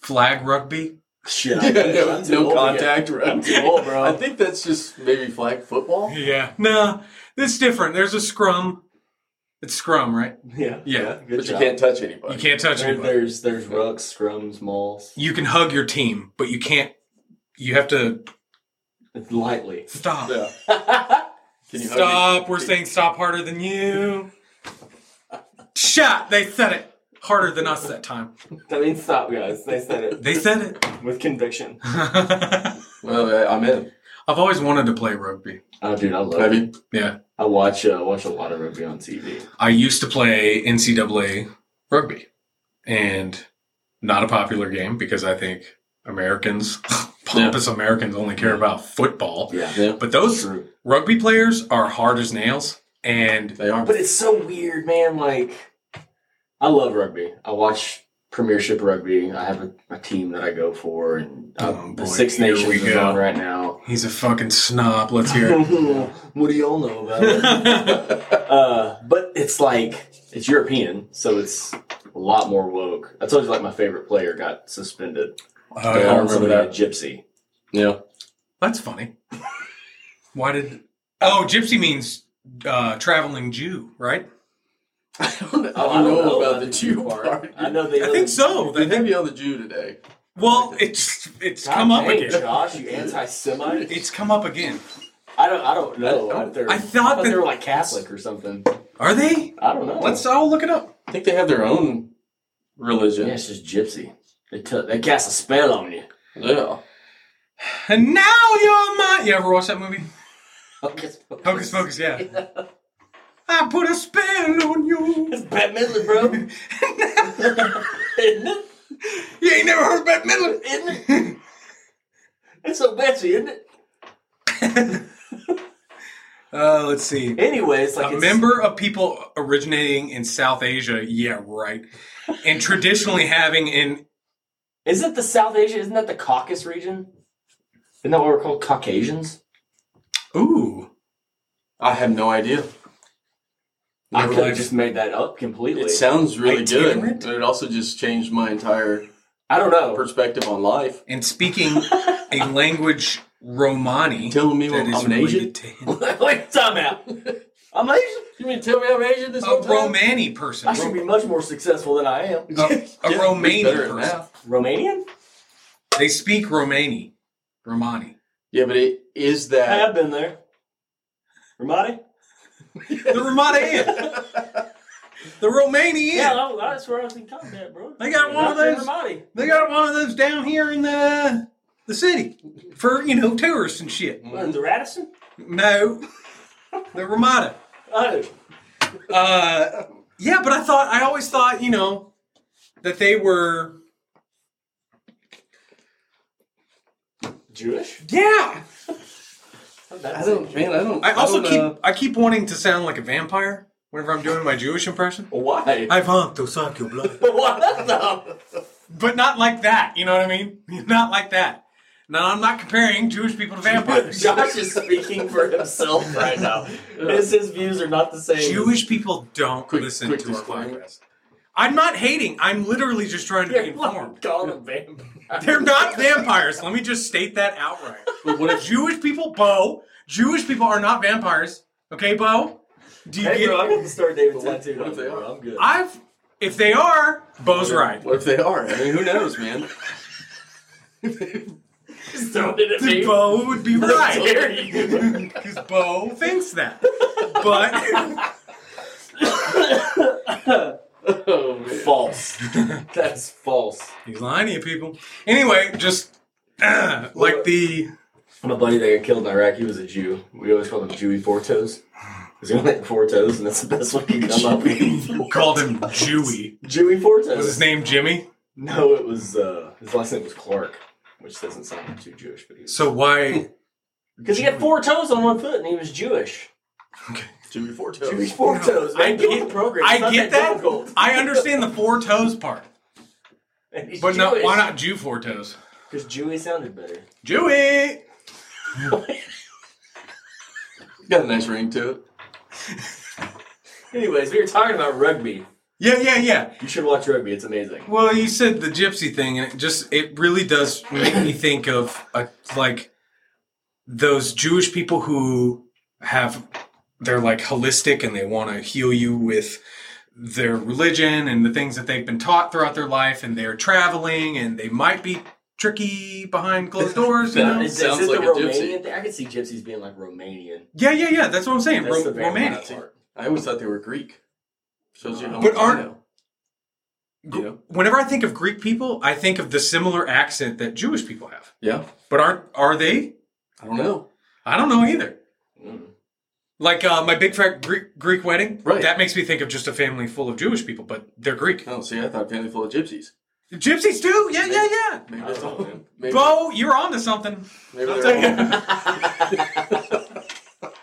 flag rugby. Shit, Yeah, I'm, no, I'm too no old to contact. get- Right? I'm too old, bro. I think that's just maybe flag football. Yeah. No, it's different. There's a scrum. It's scrum, right? yeah, Yeah. good But you job. can't touch anybody. You can't touch There, anybody. there's there's rucks, scrums, mauls. You can hug your team, but you can't. You have to It's lightly. stop. Yeah. Can you hug Stop. it? We're saying stop harder than you. Shot. They said it harder than us that time. That means stop, guys. They said it They said it. with conviction. I've Well, I'm in. always wanted to play rugby. Oh, dude, I love Have it. you? Yeah. I watch uh, watch a lot of rugby on T V. I used to play N C double A rugby, and not a popular game because I think Americans, pompous Americans, only care about football. Yeah, Yeah. But those true. rugby players are hard as nails, and They are. But it's so weird, man. Like, I love rugby. I watch Premiership Rugby. I have a, a team that I go for, and uh, Oh, the boy, Six here Nations we is go. on right now. he's a fucking snob. Let's hear it. What do y'all know about it? uh, but it's like it's European, so it's a lot more woke. I told you, like, my favorite player got suspended. Uh, Yeah, I They called remember somebody that. a gypsy. Yeah. That's funny. Why did? Oh, gypsy means uh, traveling Jew, right? I don't, I Oh, don't know about the Jew part. part. I know they. I think so. They They have you on the Jew today. Well, it's it's God come up dang, again. Josh, you anti-Semite. It's come up again. I don't. I don't know. I- I, they're- I thought I that- they were like Catholic or something. Are they? I don't know. Let's all look it up. I think they have their own religion. Yeah, it's just gypsy. They t- they cast a spell on you. Yeah. And now you're mine. You ever watch that movie? Hocus pocus. Hocus Pocus, yeah. I put a spell on you. It's Bette Midler, bro. Isn't it? You ain't never heard about Midland. Isn't it? It's so Betsy, isn't it? Uh, let's see. Anyways, like A it's, member of people originating in South Asia, yeah, right. And traditionally having an Is it the South Asia? Isn't that the Caucasus region? Isn't that what we're called, Caucasians? ooh. I have no idea. I Never could have liked- just made that up completely. It sounds really good, Itinerant? but it also just changed my entire I don't know. perspective on life. And speaking a language Romani. Telling me that I'm is an Asian? related to him. Wait, time out. I'm Asian. You mean to tell me I'm Asian this A whole time? Romani person. I should be much more successful than I am. A, a Yeah, Romani better at person. math. Romanian? They speak Romani. Romani. Yeah, but it is I that. have been there. Romani? The Romanian. The Romanian. Yeah, that- that's where I was talking about, bro. They got one of That's in those- Romani. They got one of those down here in the the city for, you know, tourists and shit. What, in the Radisson? No. The Ramada. Oh. Uh, yeah, but I thought, I always thought, you know, that they were, Jewish? yeah. I don't, man, I don't. I also don't, keep, uh, I keep wanting to sound like a vampire whenever I'm doing my Jewish impression. Why? I want to suck your blood. What the? But not like that, you know what I mean? Not like that. Now, I'm not comparing Jewish people to vampires. Josh is speaking for himself right now. His, his views are not the same. Jewish people don't Quick- listen quick to our disclaimer. podcast. I'm not hating. I'm literally just trying to be You're like informed. calling them vampires. They're not vampires. Let me just state that outright. But what if Jewish people, Bo, Jewish people are not vampires. Okay, Bo? Do you Hey, get bro, I'm going to start David What if- tattooed what on if me, they bro. are? I'm good. I've if they are, Bo's right. What if they are? I mean, who knows, man? Just throwing it at me. Bo would be How dare right. you? Because Bo thinks that. But Oh, man. False. That's false. he's lying to you people. Anyway, just uh, like the My buddy that got killed in Iraq, he was a Jew. We always called him Jewy Four Toes. Because he only had four toes, and that's the best one he could come up with. called him Jewy. Jewy Four Toes. Was his name Jimmy? No, it was, uh, his last name was Clark, which doesn't sound too Jewish, but he was. So why? Because he had four toes on one foot, and he was Jewish. Jimmy Four Toes. Jewish Four Toes. I Man, get get- with the program. It's I not get that. difficult. I understand the four toes part, And he's but no, Jewish. why not Jew four toes? Because Jewy sounded better. Jewy. Got a nice ring to it. Anyways, we were talking about rugby. Yeah, yeah, yeah. You should watch rugby. It's amazing. Well, you said the gypsy thing, and it just it really does make me think of a, like those Jewish people who have they're like holistic and they want to heal you with their religion and the things that they've been taught throughout their life, and they're traveling and they might be tricky behind closed doors. You know? Is, Sounds is it like the a gypsy. Romanian thing? I could see gypsies being like Romanian. Yeah, yeah, yeah. That's what I'm saying. That's Ro- the vampire romantic. part. I always thought they were Greek. Shows you how But much aren't- I know. You know? Whenever I think of Greek people, I think of the similar accent that Jewish people have. Yeah. But aren't are they? I don't know. I don't know either. Mm. Like uh, my big fat Greek, Greek wedding, Right. that makes me think of just a family full of Jewish people, but they're Greek. Oh, see, I thought family full of gypsies. Gypsies too? Yeah, yeah, yeah. Maybe I that's don't all. know, man. Maybe, Bo, you're onto something. maybe I'll they're all.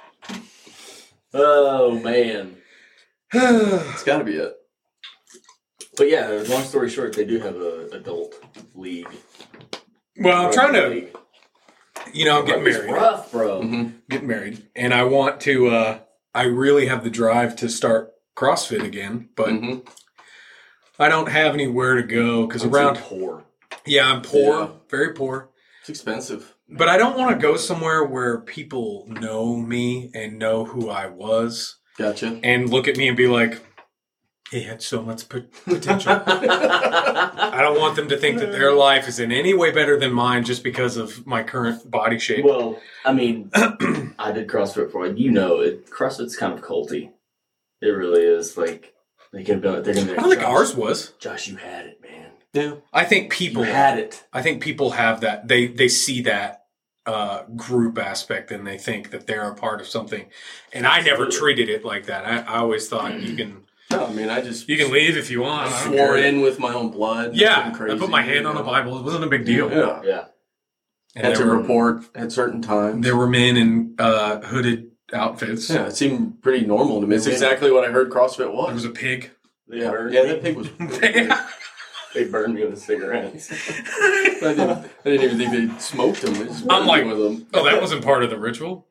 Oh man. It's got to be it. But yeah, long story short, they do have a adult league. Well, I'm trying to, League. you know, I'm getting Rugby's married. rough, bro. Mm-hmm. Getting married. And I want to, uh, I really have the drive to start CrossFit again, but Mm-hmm. I don't have anywhere to go because I'm around, too poor. yeah, I'm poor, Yeah. very poor. It's expensive. But I don't want to go somewhere where people know me and know who I was Gotcha. and look at me and be like, he had so much pot- potential. I don't want them to think that their life is in any way better than mine just because of my current body shape. Well, I mean, I did CrossFit before. You know, it, CrossFit's kind of culty. It really is. Like, they can be, they're gonna be I like, don't think Josh, ours was. Josh, you had it, man. Yeah. I think You people had it. I think people have that. They they see that uh, group aspect and they think that they're a part of something. And I never Absolutely. treated it like that. I, I always thought you can No, I mean, I just you can leave if you want. I I don't swore care. in with my own blood. Yeah, Nothing crazy, I put my hand you on a know. Bible. It wasn't a big deal. Yeah. Yeah. And Had to there were, report at certain times. there were men in uh, hooded outfits. Yeah, it seemed pretty normal to me. It's Yeah. exactly what I heard CrossFit There was. was a pig. They yeah, burned yeah, me. that pig was. Yeah. They burned me with cigarettes. I didn't, I didn't even think they smoked them. They just I'm like- with them. Oh, that wasn't part of the ritual.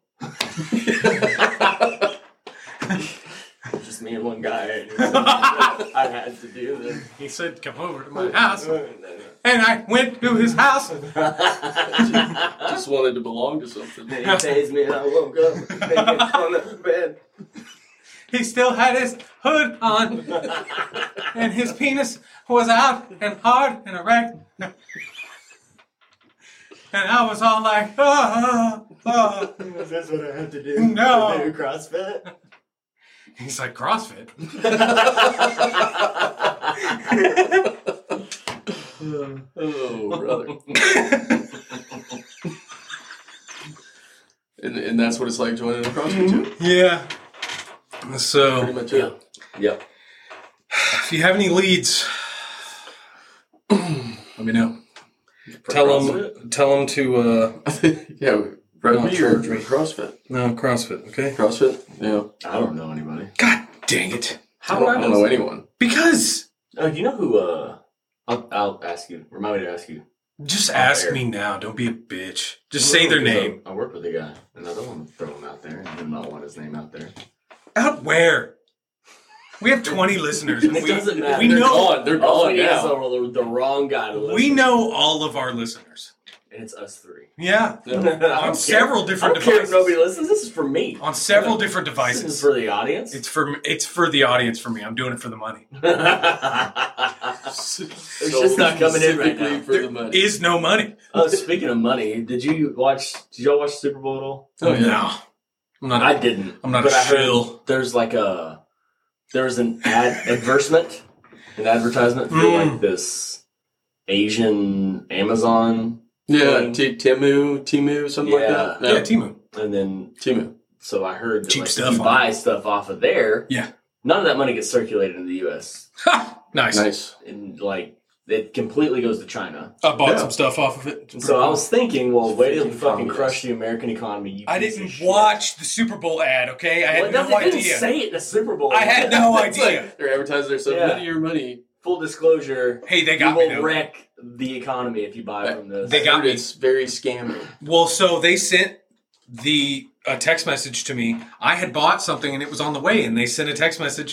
Just me and one guy. I had to do this. He said, "Come over to my house," and I went to his house. Just wanted to belong to something. Then he tased me and I woke up. Then he got on the bed. He still had his hood on, and his penis was out and hard and erect. And I was all like, oh, oh. That's what I had to do. No. To do CrossFit. He's like, CrossFit? Oh, brother. and, and that's what it's like joining a CrossFit gym. Yeah. Pretty So, much Yeah. it. Yep. if you have any leads, let me know. For Tell CrossFit? them, tell them to, uh, yeah, rugby Not or surgery. CrossFit? no, CrossFit, okay? CrossFit? Yeah. I don't know anybody. God dang it. I How don't, would I don't know anyone. Because, Oh, do you know who? Uh, I'll, I'll ask you. Remind me to ask you. just Off ask air. me now. Don't be a bitch. Just say their Because I- name. I work with a guy, and I don't want to throw him out there, and I do not want his name out there. Out where? We have twenty listeners. and It we, doesn't matter. We They're know, gone. They're Oh, gone he has now. the, the wrong guy to listen. we know all of our listeners. and it's us three. Yeah. I don't On several care. different I don't care if devices. nobody listens. This is for me. On several different This devices. is for the audience. It's for it's for the audience for me. I'm doing it for the money. It's just not coming in right Specifically now. for the money. Is no money. Oh, speaking of money, did you watch? Did y'all watch Super Bowl at all? Oh, yeah. No. I'm not I didn't. I'm not but a I heard shill. There's like a there was an ad advertisement, an advertisement for Mm. like this Asian Amazon, Yeah, thing. T- Timu, Timu, something Yeah. like that. Yeah, Timu. and then Timu. so I heard that, Cheap like, stuff if you on buy stuff off of there. Yeah. None of that money gets circulated in the U S Ha! Nice. Nice. and like it completely goes to China. I bought Yeah. some stuff off of it. It's So pretty I cool. was thinking, well, wait till you Freaking fucking communist. crush the American economy. You I piece didn't of shit. watch the Super Bowl ad, okay? I had Well, it no doesn't- it didn't idea. say it in the Super Bowl. I had no It's idea. like they're advertising their Yeah. submitting your money. Full disclosure, Hey, they you got me will though. wreck the economy if you buy from this. They got Heard me. It's very scammy. Well, so they sent the a text message to me. I had bought something and it was on the way, and they sent a text message,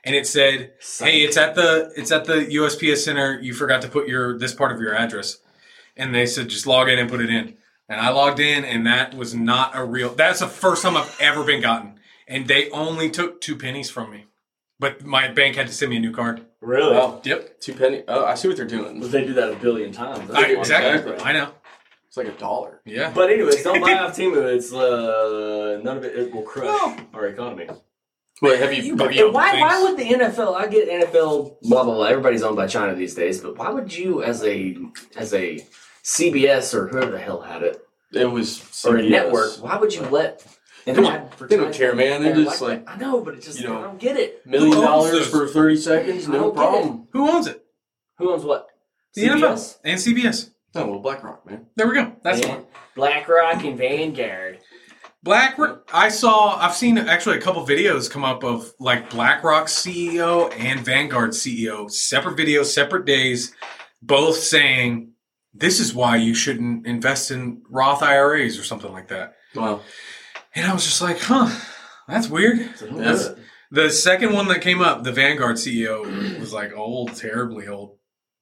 and it said, "Hey, it's at the it's at the U S P S Center. You forgot to put your this part of your address." And they said, "Just log in and put it in." And I logged in, and that was not a real. That's the first time I've ever been gotten, and they only took two pennies from me, but my bank had to send me a new card. Really? Wow. Yep. Two penny. Oh, I see what they're doing. But they do that a billion times. That's I, a lot. exactly. exactly. I know. It's like a dollar. Yeah. But anyways, don't buy off Temu. It's uh, none of it, it will crush Well, our economy. Wait, have you? You have buy- you And why, things. why would the N F L? I get N F L, blah blah blah. Everybody's owned by China these days, but why would you, as a as a C B S or whoever the hell had it, it was or a C B S. network, why would you let? And Come they on, had they don't care, man. They're just that. like- I know, but it just you know, I don't get it. Million Who owns dollars those? for thirty seconds, I no don't get problem. Who owns it? Who owns what? The N F L C B S? and C B S. Oh well, BlackRock, man. There we go. That's Yeah. one. BlackRock and Vanguard. BlackRock. I saw. I've seen actually a couple videos come up of like BlackRock C E O and Vanguard C E O, separate videos, separate days, both saying this is why you shouldn't invest in Roth I R As or something like that. Wow. And I was just like, huh, that's weird. So who That's- is it? The second one that came up, the Vanguard C E O was like old, terribly old.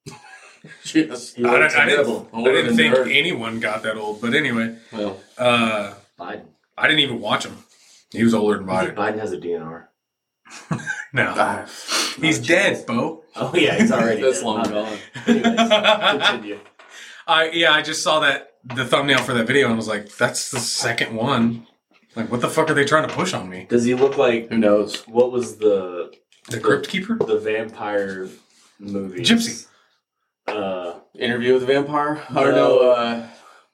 Yes. He I, looks don't- I terrible. didn't, I didn't than think dirt. anyone got that old, but anyway, Well, uh, Biden. I didn't even watch him. He was older than I think Biden. Biden has a D N R. No, ah, he's not a dead, chance. Bo. Oh yeah, he's already That's dead. long My gone. bad. Anyways, continue. I yeah, I just saw that the thumbnail for that video and was like, that's the second one. Like, what the fuck are they trying to push on me? Does he look like Who knows? what was the The Crypt Keeper? the vampire movie? Gypsy. Uh, Interview with the Vampire? I don't No. know. Uh,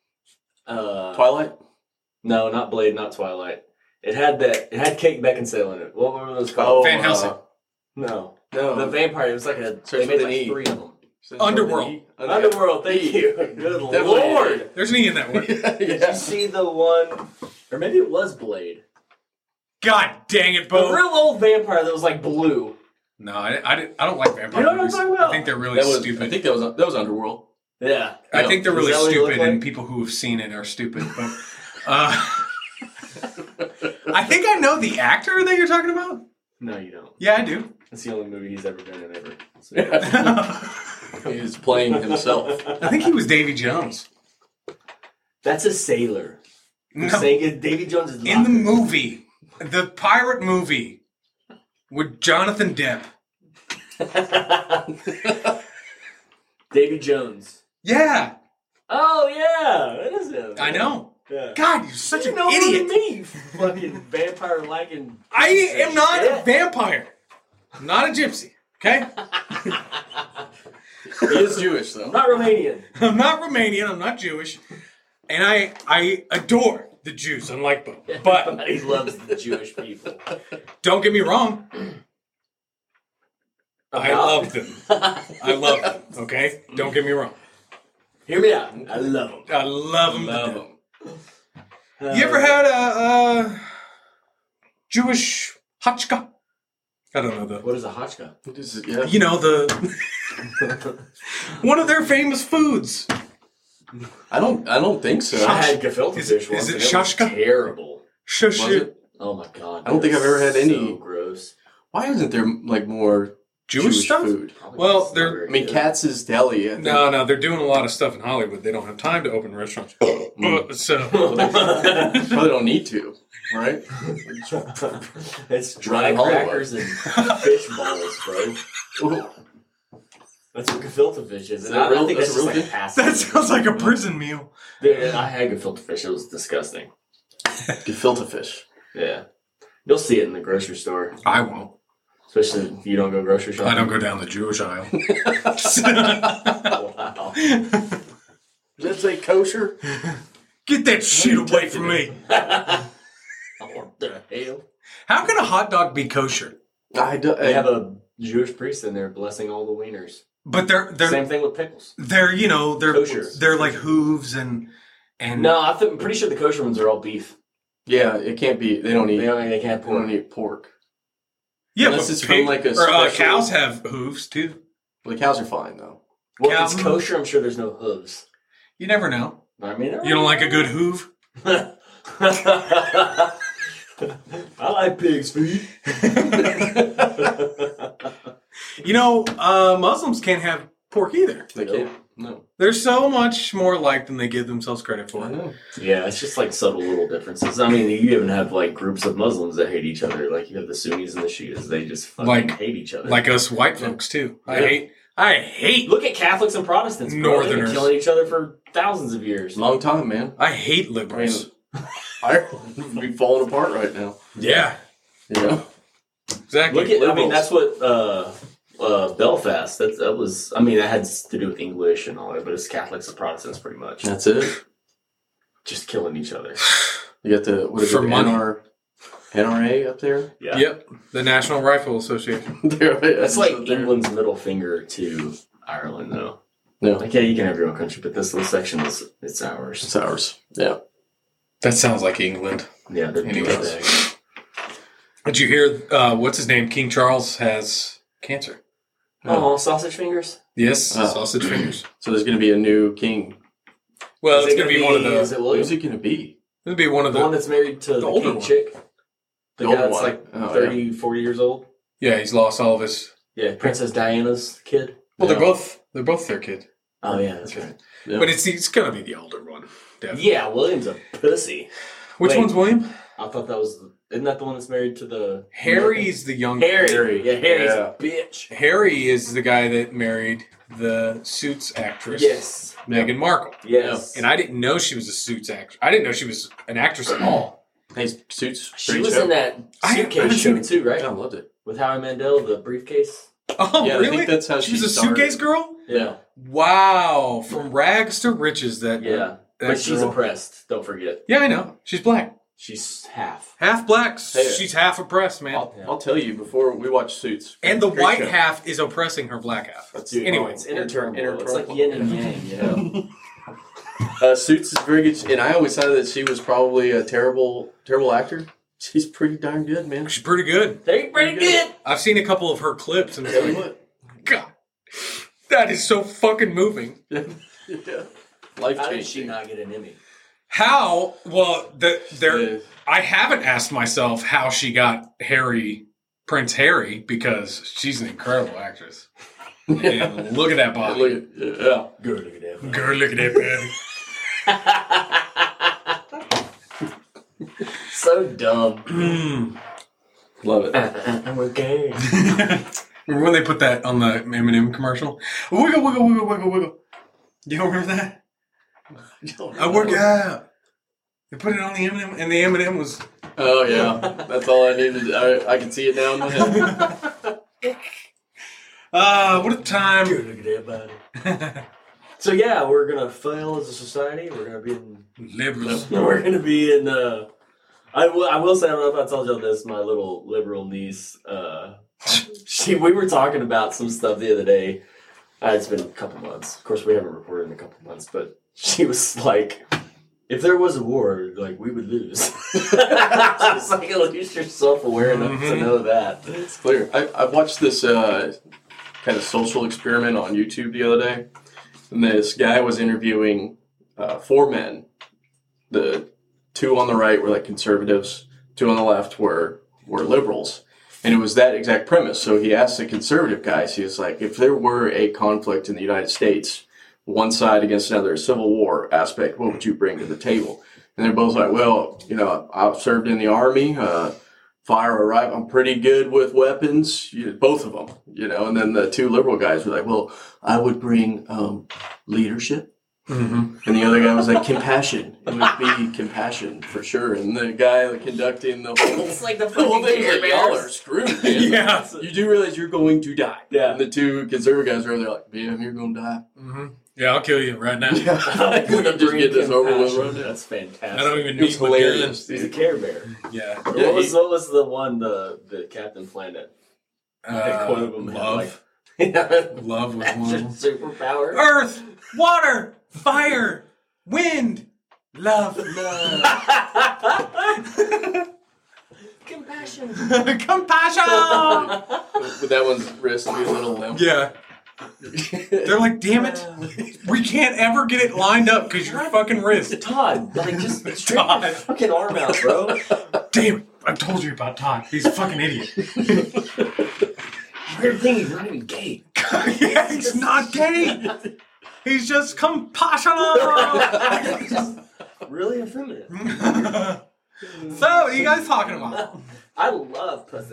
uh, Twilight? No, not Blade, not Twilight. It had that. It had Kate Beckinsale in it. What were those called? Van Helsing. No, No. the vampire. It was like a. Starts They made with like an E. three of them. Underworld. Underworld. Thank you. Good Definitely. lord. There's an E in that one. Did yeah. you see the one? Or maybe it was Blade. God dang it, The Bo. real old vampire that was like blue. No, I, I, didn't- I don't like vampire You know what I'm movies. talking about? I think they're really That was, stupid. I think that was that was Underworld. Yeah. I think they're Is really that what he looked stupid, and like? people who have seen it are stupid. But uh, I think I know the actor that you're talking about. No, you don't. Yeah, I do. It's the only movie he's ever been in ever. So- I He's playing himself. think he was Davy Jones. That's a sailor. No, You're saying it, Davy Jones is in the movie, the pirate movie with Jonathan Depp. Davy Jones. Yeah, Oh yeah, that is him. I know. Yeah. God, you're such you an know more idiot. than me, you fucking vampire liking. I am not Yeah. a vampire. I'm not a gypsy. Okay, He is Jewish, though. I'm not Romanian. I'm not Romanian. I'm not Jewish, and I I adore the Jews, unlike Bo. But Everybody loves the Jewish people. don't get me wrong, I About- love them. I love them. Okay, don't get me wrong. Hear me out. I love them. I love them. Love him. You ever had a, a Jewish hotchka? I don't know the. What is a hotchka? What is it? Yeah. You know the one of their famous foods. I don't. I don't think so. I had gefilte Is fish it- once. is it and was shashka? Terrible. Shush Was it? Oh my god. I don't think I've ever had so any- gross. Why isn't there like more Jewish, stuff? food? Probably Well, just not they're- very I mean, good. Katz's Deli. I think. No, no, they're doing a lot of stuff in Hollywood. They don't have time to open restaurants. So Probably don't need to, right? It's dry Right, Hollywood. crackers and fish balls, bro. That's what gefilte fish is. Is And that I, real- I think that's that's a just real like passive. that sounds like a prison meal. Dude, I had gefilte fish. It was disgusting. Gefilte fish. Yeah. You'll see it in the grocery store. I won't. Especially if you don't go grocery shopping. I don't go down the Jewish aisle. Wow. Does that say kosher? Get that shit away from me. What the hell? How can a hot dog be kosher? I do. They have a Jewish priest in there blessing all the wieners. But they're they're Same thing with pickles. they're you know they're Kosher. they're like hooves and and No, I think, I'm pretty sure the kosher ones are all beef. yeah, it can't be. They don't eat. They don't. They can't They don't pour. eat pork. yeah, unless but it's from, pig- like, a or uh, special- cows have hooves too. Well, the cows are fine though. Well, if it's Cow- kosher, I'm sure there's no hooves. You never know. I mean, You don't like a good hoove? I like pig's feet. You know, uh, Muslims can't have pork either. They can't. No. They're so much more alike than they give themselves credit I for. know. Yeah, it's just like subtle little differences. I mean, you even have like groups of Muslims that hate each other. Like you have the Sunnis and the Shias. They just fucking Like- hate each other. Like us white folks too. I Yeah. hate. I hate. Look at Catholics and Protestants. Bro. They've been Northerners. killing each other for thousands of years. Long time, man. I hate liberals. Ireland would be falling apart right now. Yeah, You know? exactly. Look at, I mean, liberals. that's what uh, uh, Belfast. That that was. I mean, that had to do with English and all that, but it's Catholics and Protestants pretty much That's it. just killing each other. You got the what is For it, money. N R, N R A up there? Yeah, Yep, the National Rifle Association. that's like up there. England's middle finger to Ireland, though. No, Like, yeah, you can have your own country, but this little section is it's ours. it's ours. Yeah. That sounds like England. Yeah, they're Anyways. douchebags. Did you hear? Uh, what's his name? King Charles has cancer. Oh, sausage fingers. Yes, Oh. sausage fingers. So there's going to be a new king. Well, Is it's it gonna be one of Is the. it William? Who's it going to be? It'll be one of The the. one that's married to the, older king one. chick? The, The guy older that's one. like Oh, thirty, forty years old? Yeah, he's lost all of his. Yeah, Princess Diana's kid. Well, Yeah. they're both. They're both their kid. Oh, yeah, that's right. Yeah. But it's it's gonna be the older one. Definitely. Yeah, William's a pussy. Which Wait. one's William? I thought that was... Isn't that the one that's married to the... Harry's the young. Harry. Harry. Yeah, Harry's Yeah. a bitch. Harry is the guy that married the Suits actress. Yes. Meghan Markle. Yes. And I didn't know she was a Suits actress. I didn't know she was an actress at all. Hey, Suits. She great was show. in that I haven't suitcase seen show it. too, right? Yeah, I loved it. With Howie Mandel, the briefcase. Oh, Yeah, I really? think that's how she she was a started. suitcase girl? Yeah. Wow. From rags to riches, that Yeah. that But she's girl. oppressed, don't forget. Yeah, I know. She's black. She's half. Half black. Hey. She's half oppressed, man. I'll, I'll tell you before we watch Suits. And the Great white show. half is oppressing her black half. That's Dude, Anyway. it's inner turmoil. Inner It's like turmoil. yin and yang, you know? Uh, Suits is very good, and I always thought that she was probably a terrible, terrible actor. She's pretty darn good, man. She's pretty good. They're pretty good. I've seen a couple of her clips and it's Tell you like, what. God, that is so fucking moving. yeah. Life How did she changing. not get an Emmy? How? Well, the, there. Yeah. I haven't asked myself how she got Harry, Prince Harry, because she's an incredible actress. And look at that body. Look at, yeah. Girl, look at that. Girl, look at that baby. So dumb. Mm. Love it. I'm okay. Remember when they put that on the Eminem commercial? Wiggle, wiggle, wiggle, wiggle, wiggle. You don't remember that? I work out. They put it on the Eminem, and the Eminem was. Oh yeah, that's all I needed. I, I can see it now in my head. Ah, what a time. Girl, look at that body. So yeah, we're gonna fail as a society. We're gonna be in. Liberals. We're gonna be in. Uh, I will. I will say. I don't know if I told y'all this. My little liberal niece. Uh, she. We were talking about some stuff the other day. Uh, it's been a couple months. Of course, we haven't recorded in a couple months. But she was like, "If there was a war, like we would lose." She's like, "At least you're self-aware enough to Mhm. know that." It's clear. I, I watched this uh, kind of social experiment on YouTube the other day, and this guy was interviewing uh, four men. The two on the right were like conservatives, two on the left were were liberals, and it was that exact premise. So he asked the conservative guys, he was like, if there were a conflict in the United States, one side against another, a civil war aspect, what would you bring to the table? And they're both like, well, you know, I've served in the army, uh, fire a rifle, I'm pretty good with weapons, you, both of them, you know. And then the two liberal guys were like, well, I would bring um, leadership. Mm-hmm. And the other guy was like, compassion. It would be compassion for sure. And the guy conducting the whole, It's like the the whole fucking thing was Care like, y'all are Bears. screwed, man. Yeah. You do realize you're going to die. Yeah. And the two conservative guys were there like, man, you're going to die. Mm-hmm. Yeah, I'll kill you right now. Yeah. I We can just get this over with. Right now. That's fantastic. I don't even It was need my gun. hilarious. He's a Care Bear. Yeah. Or Yeah, what was he- what was the one the the Captain Planet? Uh, One of them had, love. like, Love was one of them. superpower. Earth, water, fire, wind, love. Compassion. Compassion! With that one's wrist be a little limp. Yeah. They're like, damn it. We can't ever get it lined up because your fucking wrist. Todd, like just straighten Todd. your fucking arm out, bro. Damn it. I told you about Todd. He's a fucking idiot. Weird thing, he's not even gay. Yeah, he's not gay. He's just compassionate. Really effeminate. So, what are you guys talking about? I love pussy.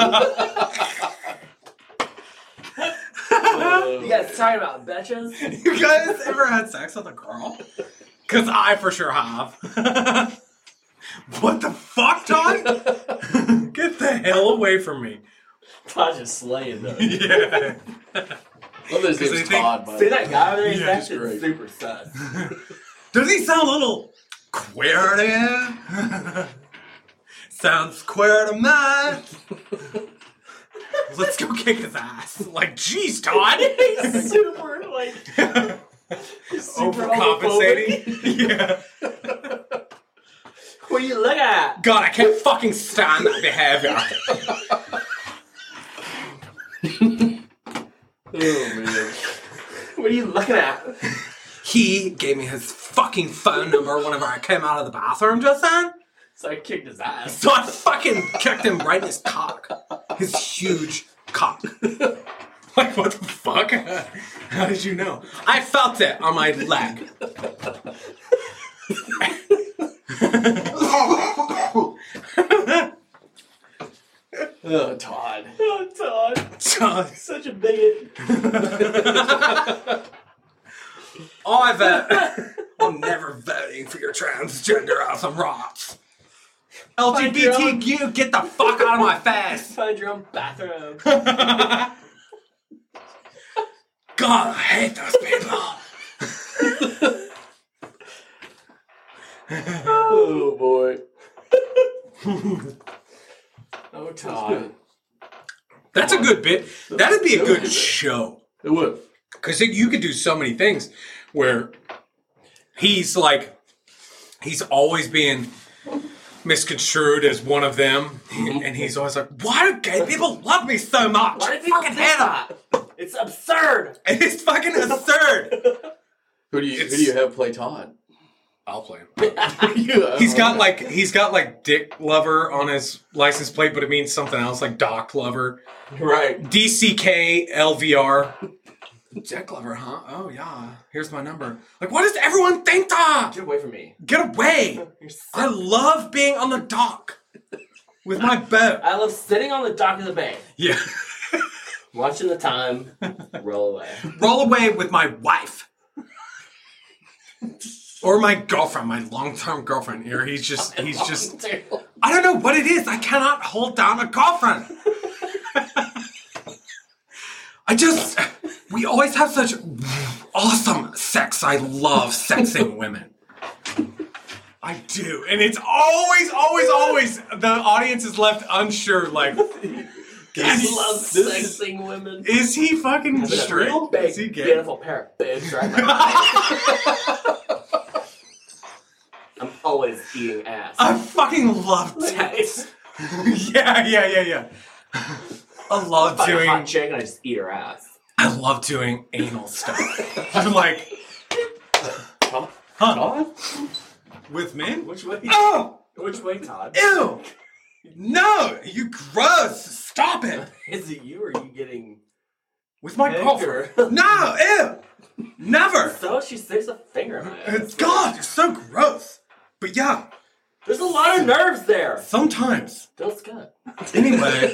You guys talking about bitches? You guys ever had sex with a girl? Because I for sure have. What the fuck, Todd? Get the hell away from me. Todd's just slaying though. Yeah. Love his Does name's he think- Todd, by See the way. that guy over there? He's Yeah, actually great. super sus. Does he sound a little queer to you? Sounds queer to me. Let's go kick his ass. Like, jeez, Todd. He's super like super Overcompensating. Yeah. What are you looking at? God, I can't fucking stand that behavior. Oh, man. What are you looking at? He gave me his fucking phone number whenever I came out of the bathroom just then. So I kicked his ass. So I fucking kicked him right in his cock. His huge cock. Like, what the fuck? How did you know? I felt it on my leg. Oh, Todd. Oh, Todd. Todd. Such a bigot. Oh, I bet. I'm never voting for your transgender awesome rots. L G B T Q, get the fuck out of my face. Find your own bathroom. God, I hate those people. Oh, boy. Oh, Todd. That's a good bit. That'd be a good show. It would. Because you could do so many things where he's like, he's always being misconstrued as one of them. And he's always like, why do gay people love me so much? Why do people fucking think hate 'em." that? It's absurd. It's fucking absurd. Who do you It's- who do you have play Todd? I'll play him. Yeah. He's got like he's got like Dick Lover on his license plate, but it means something else, like Doc Lover. Right. D C K L V R. Dick Lover, huh? Oh yeah. Here's my number. Like, what does everyone think, Doc? Get away from me. Get away! You're sick. I love being on the dock with my boat. I love sitting on the dock of the bay, Yeah. watching the time roll away. Roll away with my wife. Or my girlfriend, my long-term girlfriend here. He's just, he's just, I don't know what it is. I cannot hold down a girlfriend. I just, we always have such awesome sex. I love sexing women. I do. And it's always, always, always, the audience is left unsure, like, I is, love sexing women. is he fucking Having a straight? real big, Is he gay? beautiful pair of boobs right now. I'm always eating ass. I fucking love tits. yeah, yeah, yeah, yeah. I love Find a doing. hot chick and I just eat her ass. I love doing anal stuff. I'm like, Todd? huh? Todd? With men? Which way? Oh, Which way, Todd? ew! No, you gross! Stop it! Is it you or are you getting? With my Pegged girlfriend. or- No, ew! Never! So she sticks a finger in my ass. God, you're so gross. But yeah, There's a lot of nerves there. sometimes. Feels good. Anyway,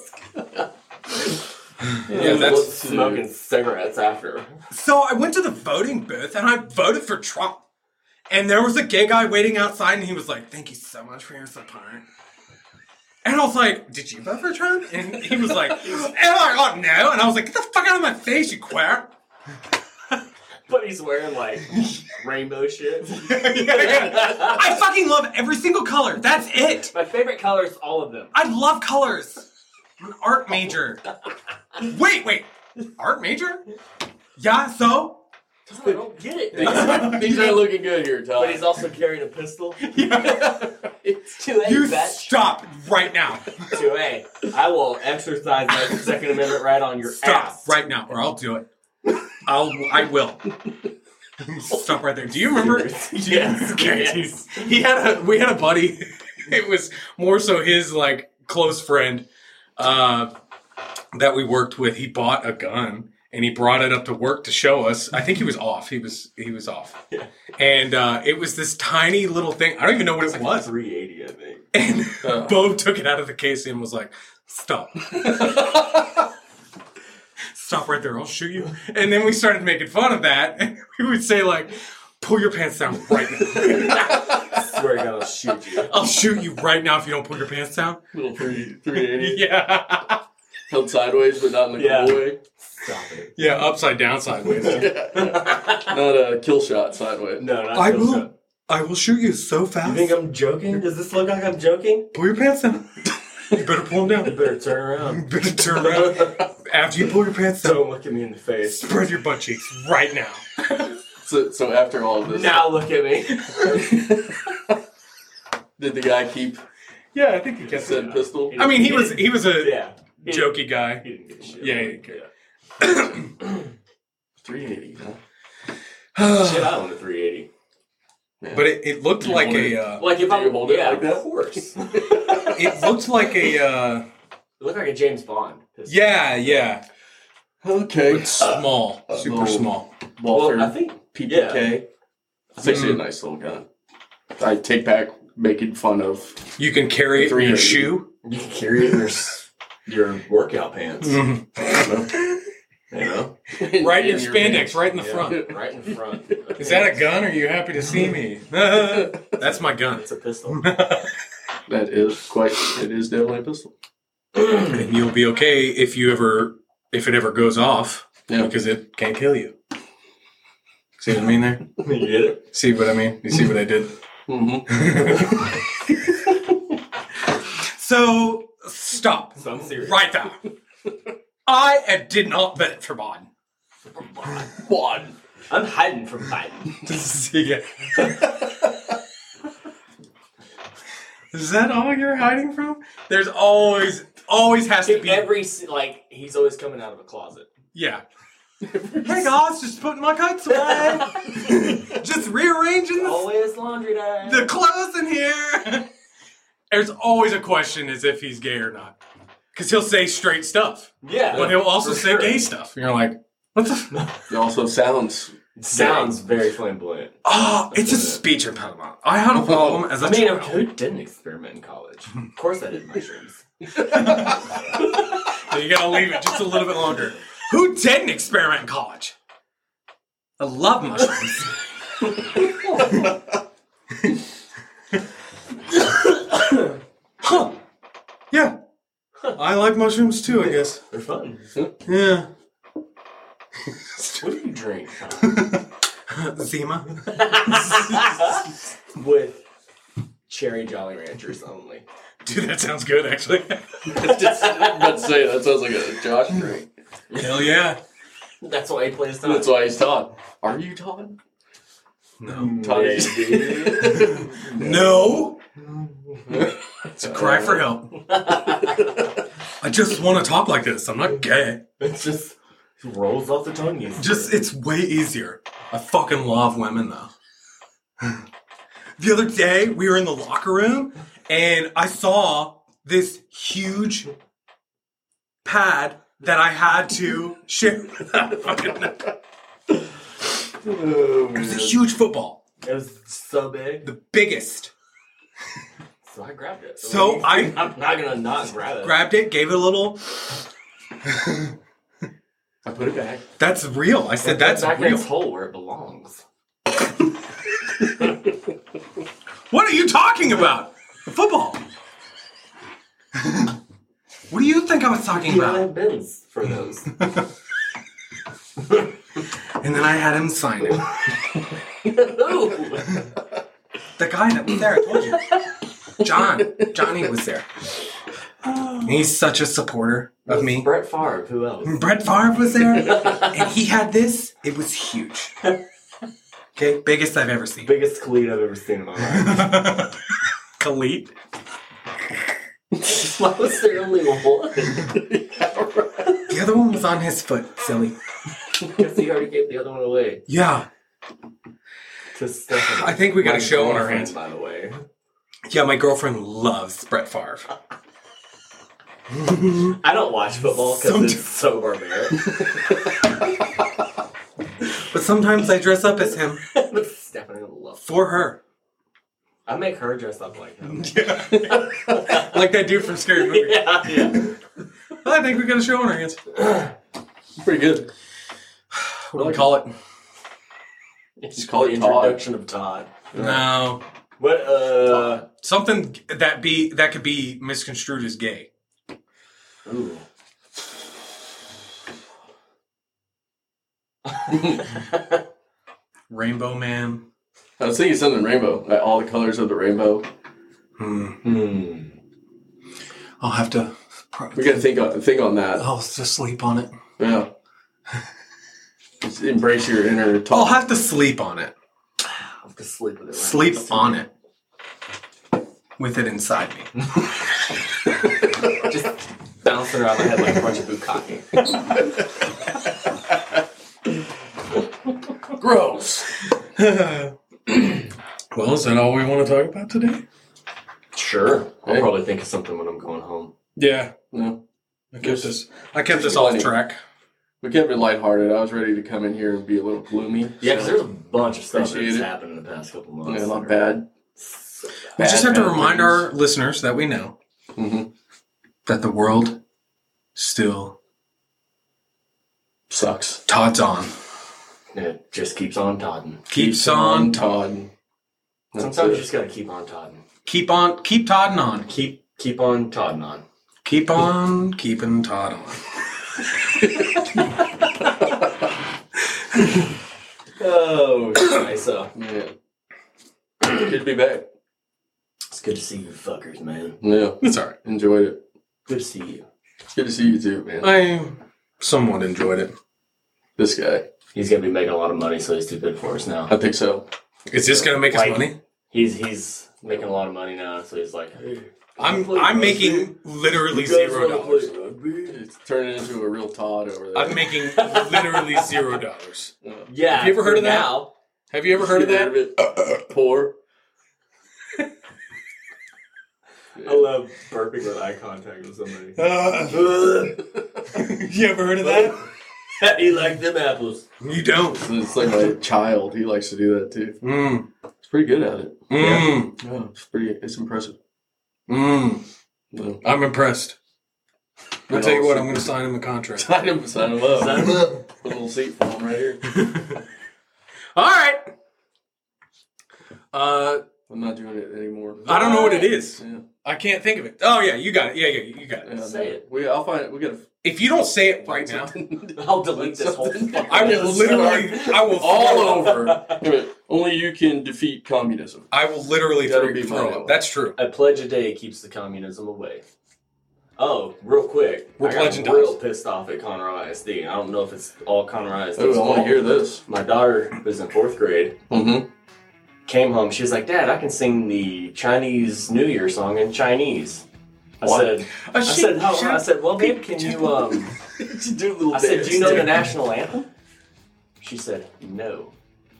yeah, that's. Smoking cigarettes after. So I went to the voting booth and I voted for Trump. And there was a gay guy waiting outside and he was like, thank you so much for your support. And I was like, did you vote for Trump? And he was like, and I got no. And I was like, get the fuck out of my face, you queer. But he's wearing like rainbow shit. yeah, yeah. I fucking love every single color. That's it. My favorite color is all of them. I love colors. I'm an art major. Wait, wait. Art major? Yeah, so? I don't get it. Things, things are looking good here, Todd. But he's also carrying a pistol. Yeah. It's two A, You bitch. stop right now. two A. I will exercise my Second Amendment right on your Stop ass. right now, or I'll do it. I'll. I will. Stop right there. Do you remember? Yes, Okay, yes. dude. He had a. We had a buddy it was more so his like close friend uh, that we worked with. He bought a gun and he brought it up to work to show us. I think he was off. He was he was off. Yeah. And uh, it was this tiny little thing. I don't even know what it Like was. three eighty, I think. And Oh. Bo took it out of the case and was like, "Stop." Stop right there, I'll shoot you. And then we started making fun of that, and we would say, like, pull your pants down right now. I swear to God, I'll shoot you. I'll shoot you right now if you don't pull your pants down. Little three three eighty Yeah. held sideways, but not in the Yeah. cool way. Stop it. Yeah, upside down sideways. Not a kill shot sideways. No, not I so will- shot. I will shoot you so fast. You think I'm joking? Does this look like I'm joking? Pull your pants down. You better pull them You down. better turn You around. better turn around. After you pull your pants down, Don't look at me in the face. spread your butt cheeks right now. So, so after all of this, Now look at me. did the guy keep Yeah, I think he gets said it. pistol? I mean, he was he was a Yeah. He didn't- jokey guy. He didn't give a shit. Yeah, he didn't care. three eighty, huh? Shit, I own a three eighty. Yeah. But it, it looked You like hold a. it- Uh, Like if Do I you hold it yeah, like that? of course. it it looked like a. Uh, looked like a James Bond. pistol. yeah, yeah, Okay. but small, uh, super little- small. Walther Well, I think P P K. yeah. It's actually Mm. a nice little gun. I take back making fun of. You can carry it in your three eighty. shoe. you can carry it in your s- your workout pants. Mhm. You know, Right in your your spandex, pants. right in the Yeah, front. right in front. Is that a gun? Or are you happy to see me? That's my gun. It's a pistol. That is quite. It is definitely a pistol. And you'll be okay if you ever, if it ever goes off, Yeah. because it can't kill you. See what I mean there? You get it? See what I mean? You see what I did? Mm-hmm. So stop So I'm serious. right there. I uh, did not vote for Biden. One. I'm hiding from Biden. Yeah. Is that all you're hiding from? There's always, always has to be. Every s- like he's always coming out of a closet. Yeah. Hey guys, just putting my coats away. Just rearranging the, Always laundry day. the clothes in here. There's always a question as if he's gay or not. Because he'll say straight stuff, yeah, but he'll also for say sure. gay stuff. And you're like, what the? F-? It also sounds. Sounds very flamboyant. Oh, it's a That's speech impediment. I had a problem as a I mean, child. who didn't experiment in college? Of course, I did mushrooms. So you gotta leave it just a little bit longer. Who didn't experiment in college? I love mushrooms. Huh. Yeah. I like mushrooms too, I guess. They're fun. Yeah. What do you drink? Zima. With cherry Jolly Ranchers only. Dude, that sounds good, actually. Just about to say that sounds like a Josh drink. Hell yeah. That's why he plays Todd. That's why he's Todd. Are you Todd? No. Todd is. No. It's a cry for help. I just want to talk like this. I'm not gay. It's just it rolls off the tongue. You Just, it's way easier. I fucking love women, though. The other day, we were in the locker room, and I saw this huge pad that I had to share with that fucking neck. Oh, It was a man. huge football. It was so big. The biggest. So I grabbed it. So I- I'm not gonna not grab it. Grabbed it, gave it a little. I put it back. That's real. I said that's back in real. its hole where it belongs. What are you talking about? The football. What do you think I was talking You don't about? have bins for those. And then I had him sign it. Ooh. The guy that was there, I told you. John. Johnny was there. And he's such a supporter of me. Brett Favre. Who else? Brett Favre was there, and he had this. It was huge. Okay, biggest I've ever seen. Biggest Khalid I've ever seen in my life. Khalid. Why was there only one? The other one was on his foot, silly. Because he already gave the other one away Yeah. to Stephanie. I think we got a My show on our girlfriend, hands. by the way. Yeah, my girlfriend loves Brett Favre. I don't watch football because Somet- it's so barbaric. But sometimes I dress up as him But Stephanie would love. for her. I make her dress up like him. Yeah. Like that dude from Scary Movie. Yeah, yeah. I think we got a show on our hands. Pretty good. What do we call it? Just call the it Todd. introduction of Todd. No. What? Uh. Something that be that could be misconstrued as gay. Ooh. Rainbow Man. I was thinking something rainbow. Like all the colors of the rainbow. Hmm. Hmm. I'll have to. We got to think on, think on that. I'll just sleep on it. Yeah. Just embrace your inner talk. I'll have to sleep on it. I'll have to sleep with it. Right Sleep next to on me. it. With it inside me. Just bouncing around my head like a bunch of bukkake. Gross. Well, is that all we want to talk about today? Sure. I'll Hey. probably think of something when I'm going home. Yeah. No. I kept this. I kept this Plenty. off track. We kept it lighthearted. I was ready to come in here and be a little gloomy. Yeah, because there's a bunch of stuff Appreciate that's it. happened in the past couple months. Yeah, that not are bad. so bad. We just Bad, have to bad remind things. our listeners that we know Mm-hmm. that the world still Sucks. Todd's on. It just keeps on todding. Keeps on. Todd. Sometimes you just gotta keep on todding. Keep on. Keep Todding on. Keep keep on todding on. Keep on keeping Todd on. Oh, nice. Uh, Yeah. Good to be back. it's good to see you fuckers, man. Yeah. It's all right. Enjoyed it. Good to see you. It's good to see you too, man. I somewhat enjoyed it. This guy. He's gonna be making a lot of money, so he's too good for us now. I think so. Is this gonna make us Like- money? He's he's making a lot of money now, so he's like, hey, I'm play I'm rugby? making literally You guys zero wanna dollars. play rugby? It's turning into a real Todd over there. I'm making literally zero dollars. Yeah. Yeah. Have you ever heard for of that? now. Have you ever heard of that? it? Poor. I love burping with eye contact with somebody. You ever heard of that? He liked them apples. You don't. It's like my child. He likes to do that too. Mm. He's pretty good at it. Mm. Yeah, it's pretty. It's impressive. Mm. Yeah. I'm impressed. I'll Yeah, tell you what, also- I'm going to sign him the contract. Sign him. Sign him up. Sign 'em up. Put a little seat for him right here. All right. Uh, I'm not doing it anymore. I don't know what it is. Yeah. I can't think of it. Oh yeah, you got it. Yeah, yeah, you got it. Yeah, Say no. it. We. I'll find. We gotta. If you don't say it right now, I'll delete this whole Something. fucking I will literally, I will all throw up. over. Wait a minute. Only you can defeat communism. I will literally That'll throw, be throw my up. That's true. A pledge a day keeps the communism away. Oh, real quick. We're I got pledging real dice. pissed off at Conroe I S D. I don't know if it's all Conroe I S D. Oh, I want to hear this. My daughter was in fourth grade. Mm-hmm. Came home. She was like, Dad, I can sing the Chinese New Year song in Chinese. I What? said, I said, how, I said, well, babe, can you, um, do a little I said, dance. do you know the national anthem? She said, no.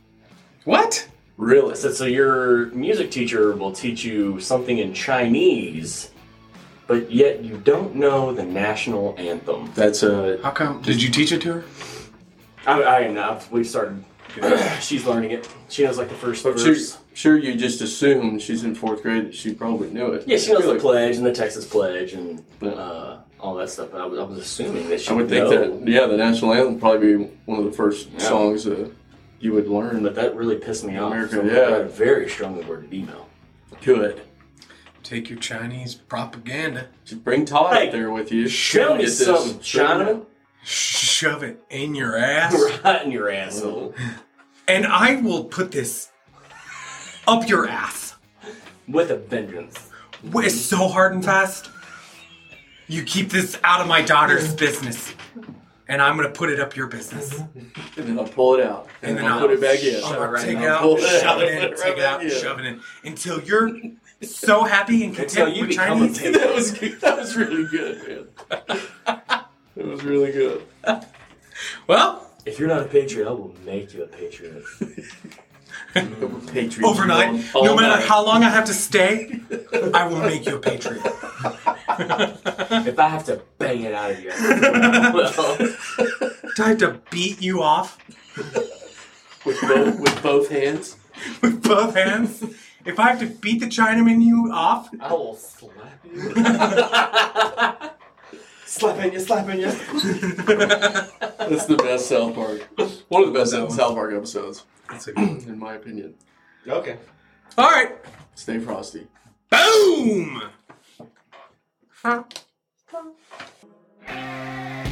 What? Really? I said, so your music teacher will teach you something in Chinese, but yet you don't know the national anthem. That's a. How come? Did you teach it to her? I, I am now. We've started. She's learning it. She knows like the first But verse. sure, sure, you just assumed she's in fourth grade that she probably knew it. Yeah, she knows I feel the like- pledge and the Texas pledge and Yeah. uh, all that stuff. But I was, I was assuming that she I would think know. that, yeah, the national anthem would probably be one of the first Yeah. songs uh, you would learn. But that really pissed me off. America, so I yeah. got a very strongly worded email. Good. Take your Chinese propaganda, Just bring Todd Hey, up there with you. Tell me Get this something, straightened Chinaman. shove it in your ass, Right in your out. asshole. and I will put this up your ass. With a vengeance. It's so hard and fast. You keep this out of my daughter's business, and I'm gonna put it up your business. And then I'll pull it out. And, And then then I'll I'll put it back in. shove I'm it gonna right take in it the out, hole. shove it in, Put it take right it out, back in. shove it in, until you're so happy and Until content you with become a Chinese. pig. That was good. That was really good, man. It was really good. Well, If you're not a patriot, I will make you a patriot. Patreon. Overnight, all no matter night. how long I have to stay, I will make you a Patriot. If I have to bang it out of you, well, Do I have to beat you off with both with both hands. with both hands? If I have to beat the Chinaman you off, I will slap you. slapping you, slapping you. That's the best South Park. One of the best That one. South Park episodes, that's a good one. in my opinion. Okay. All right, Stay frosty. boom.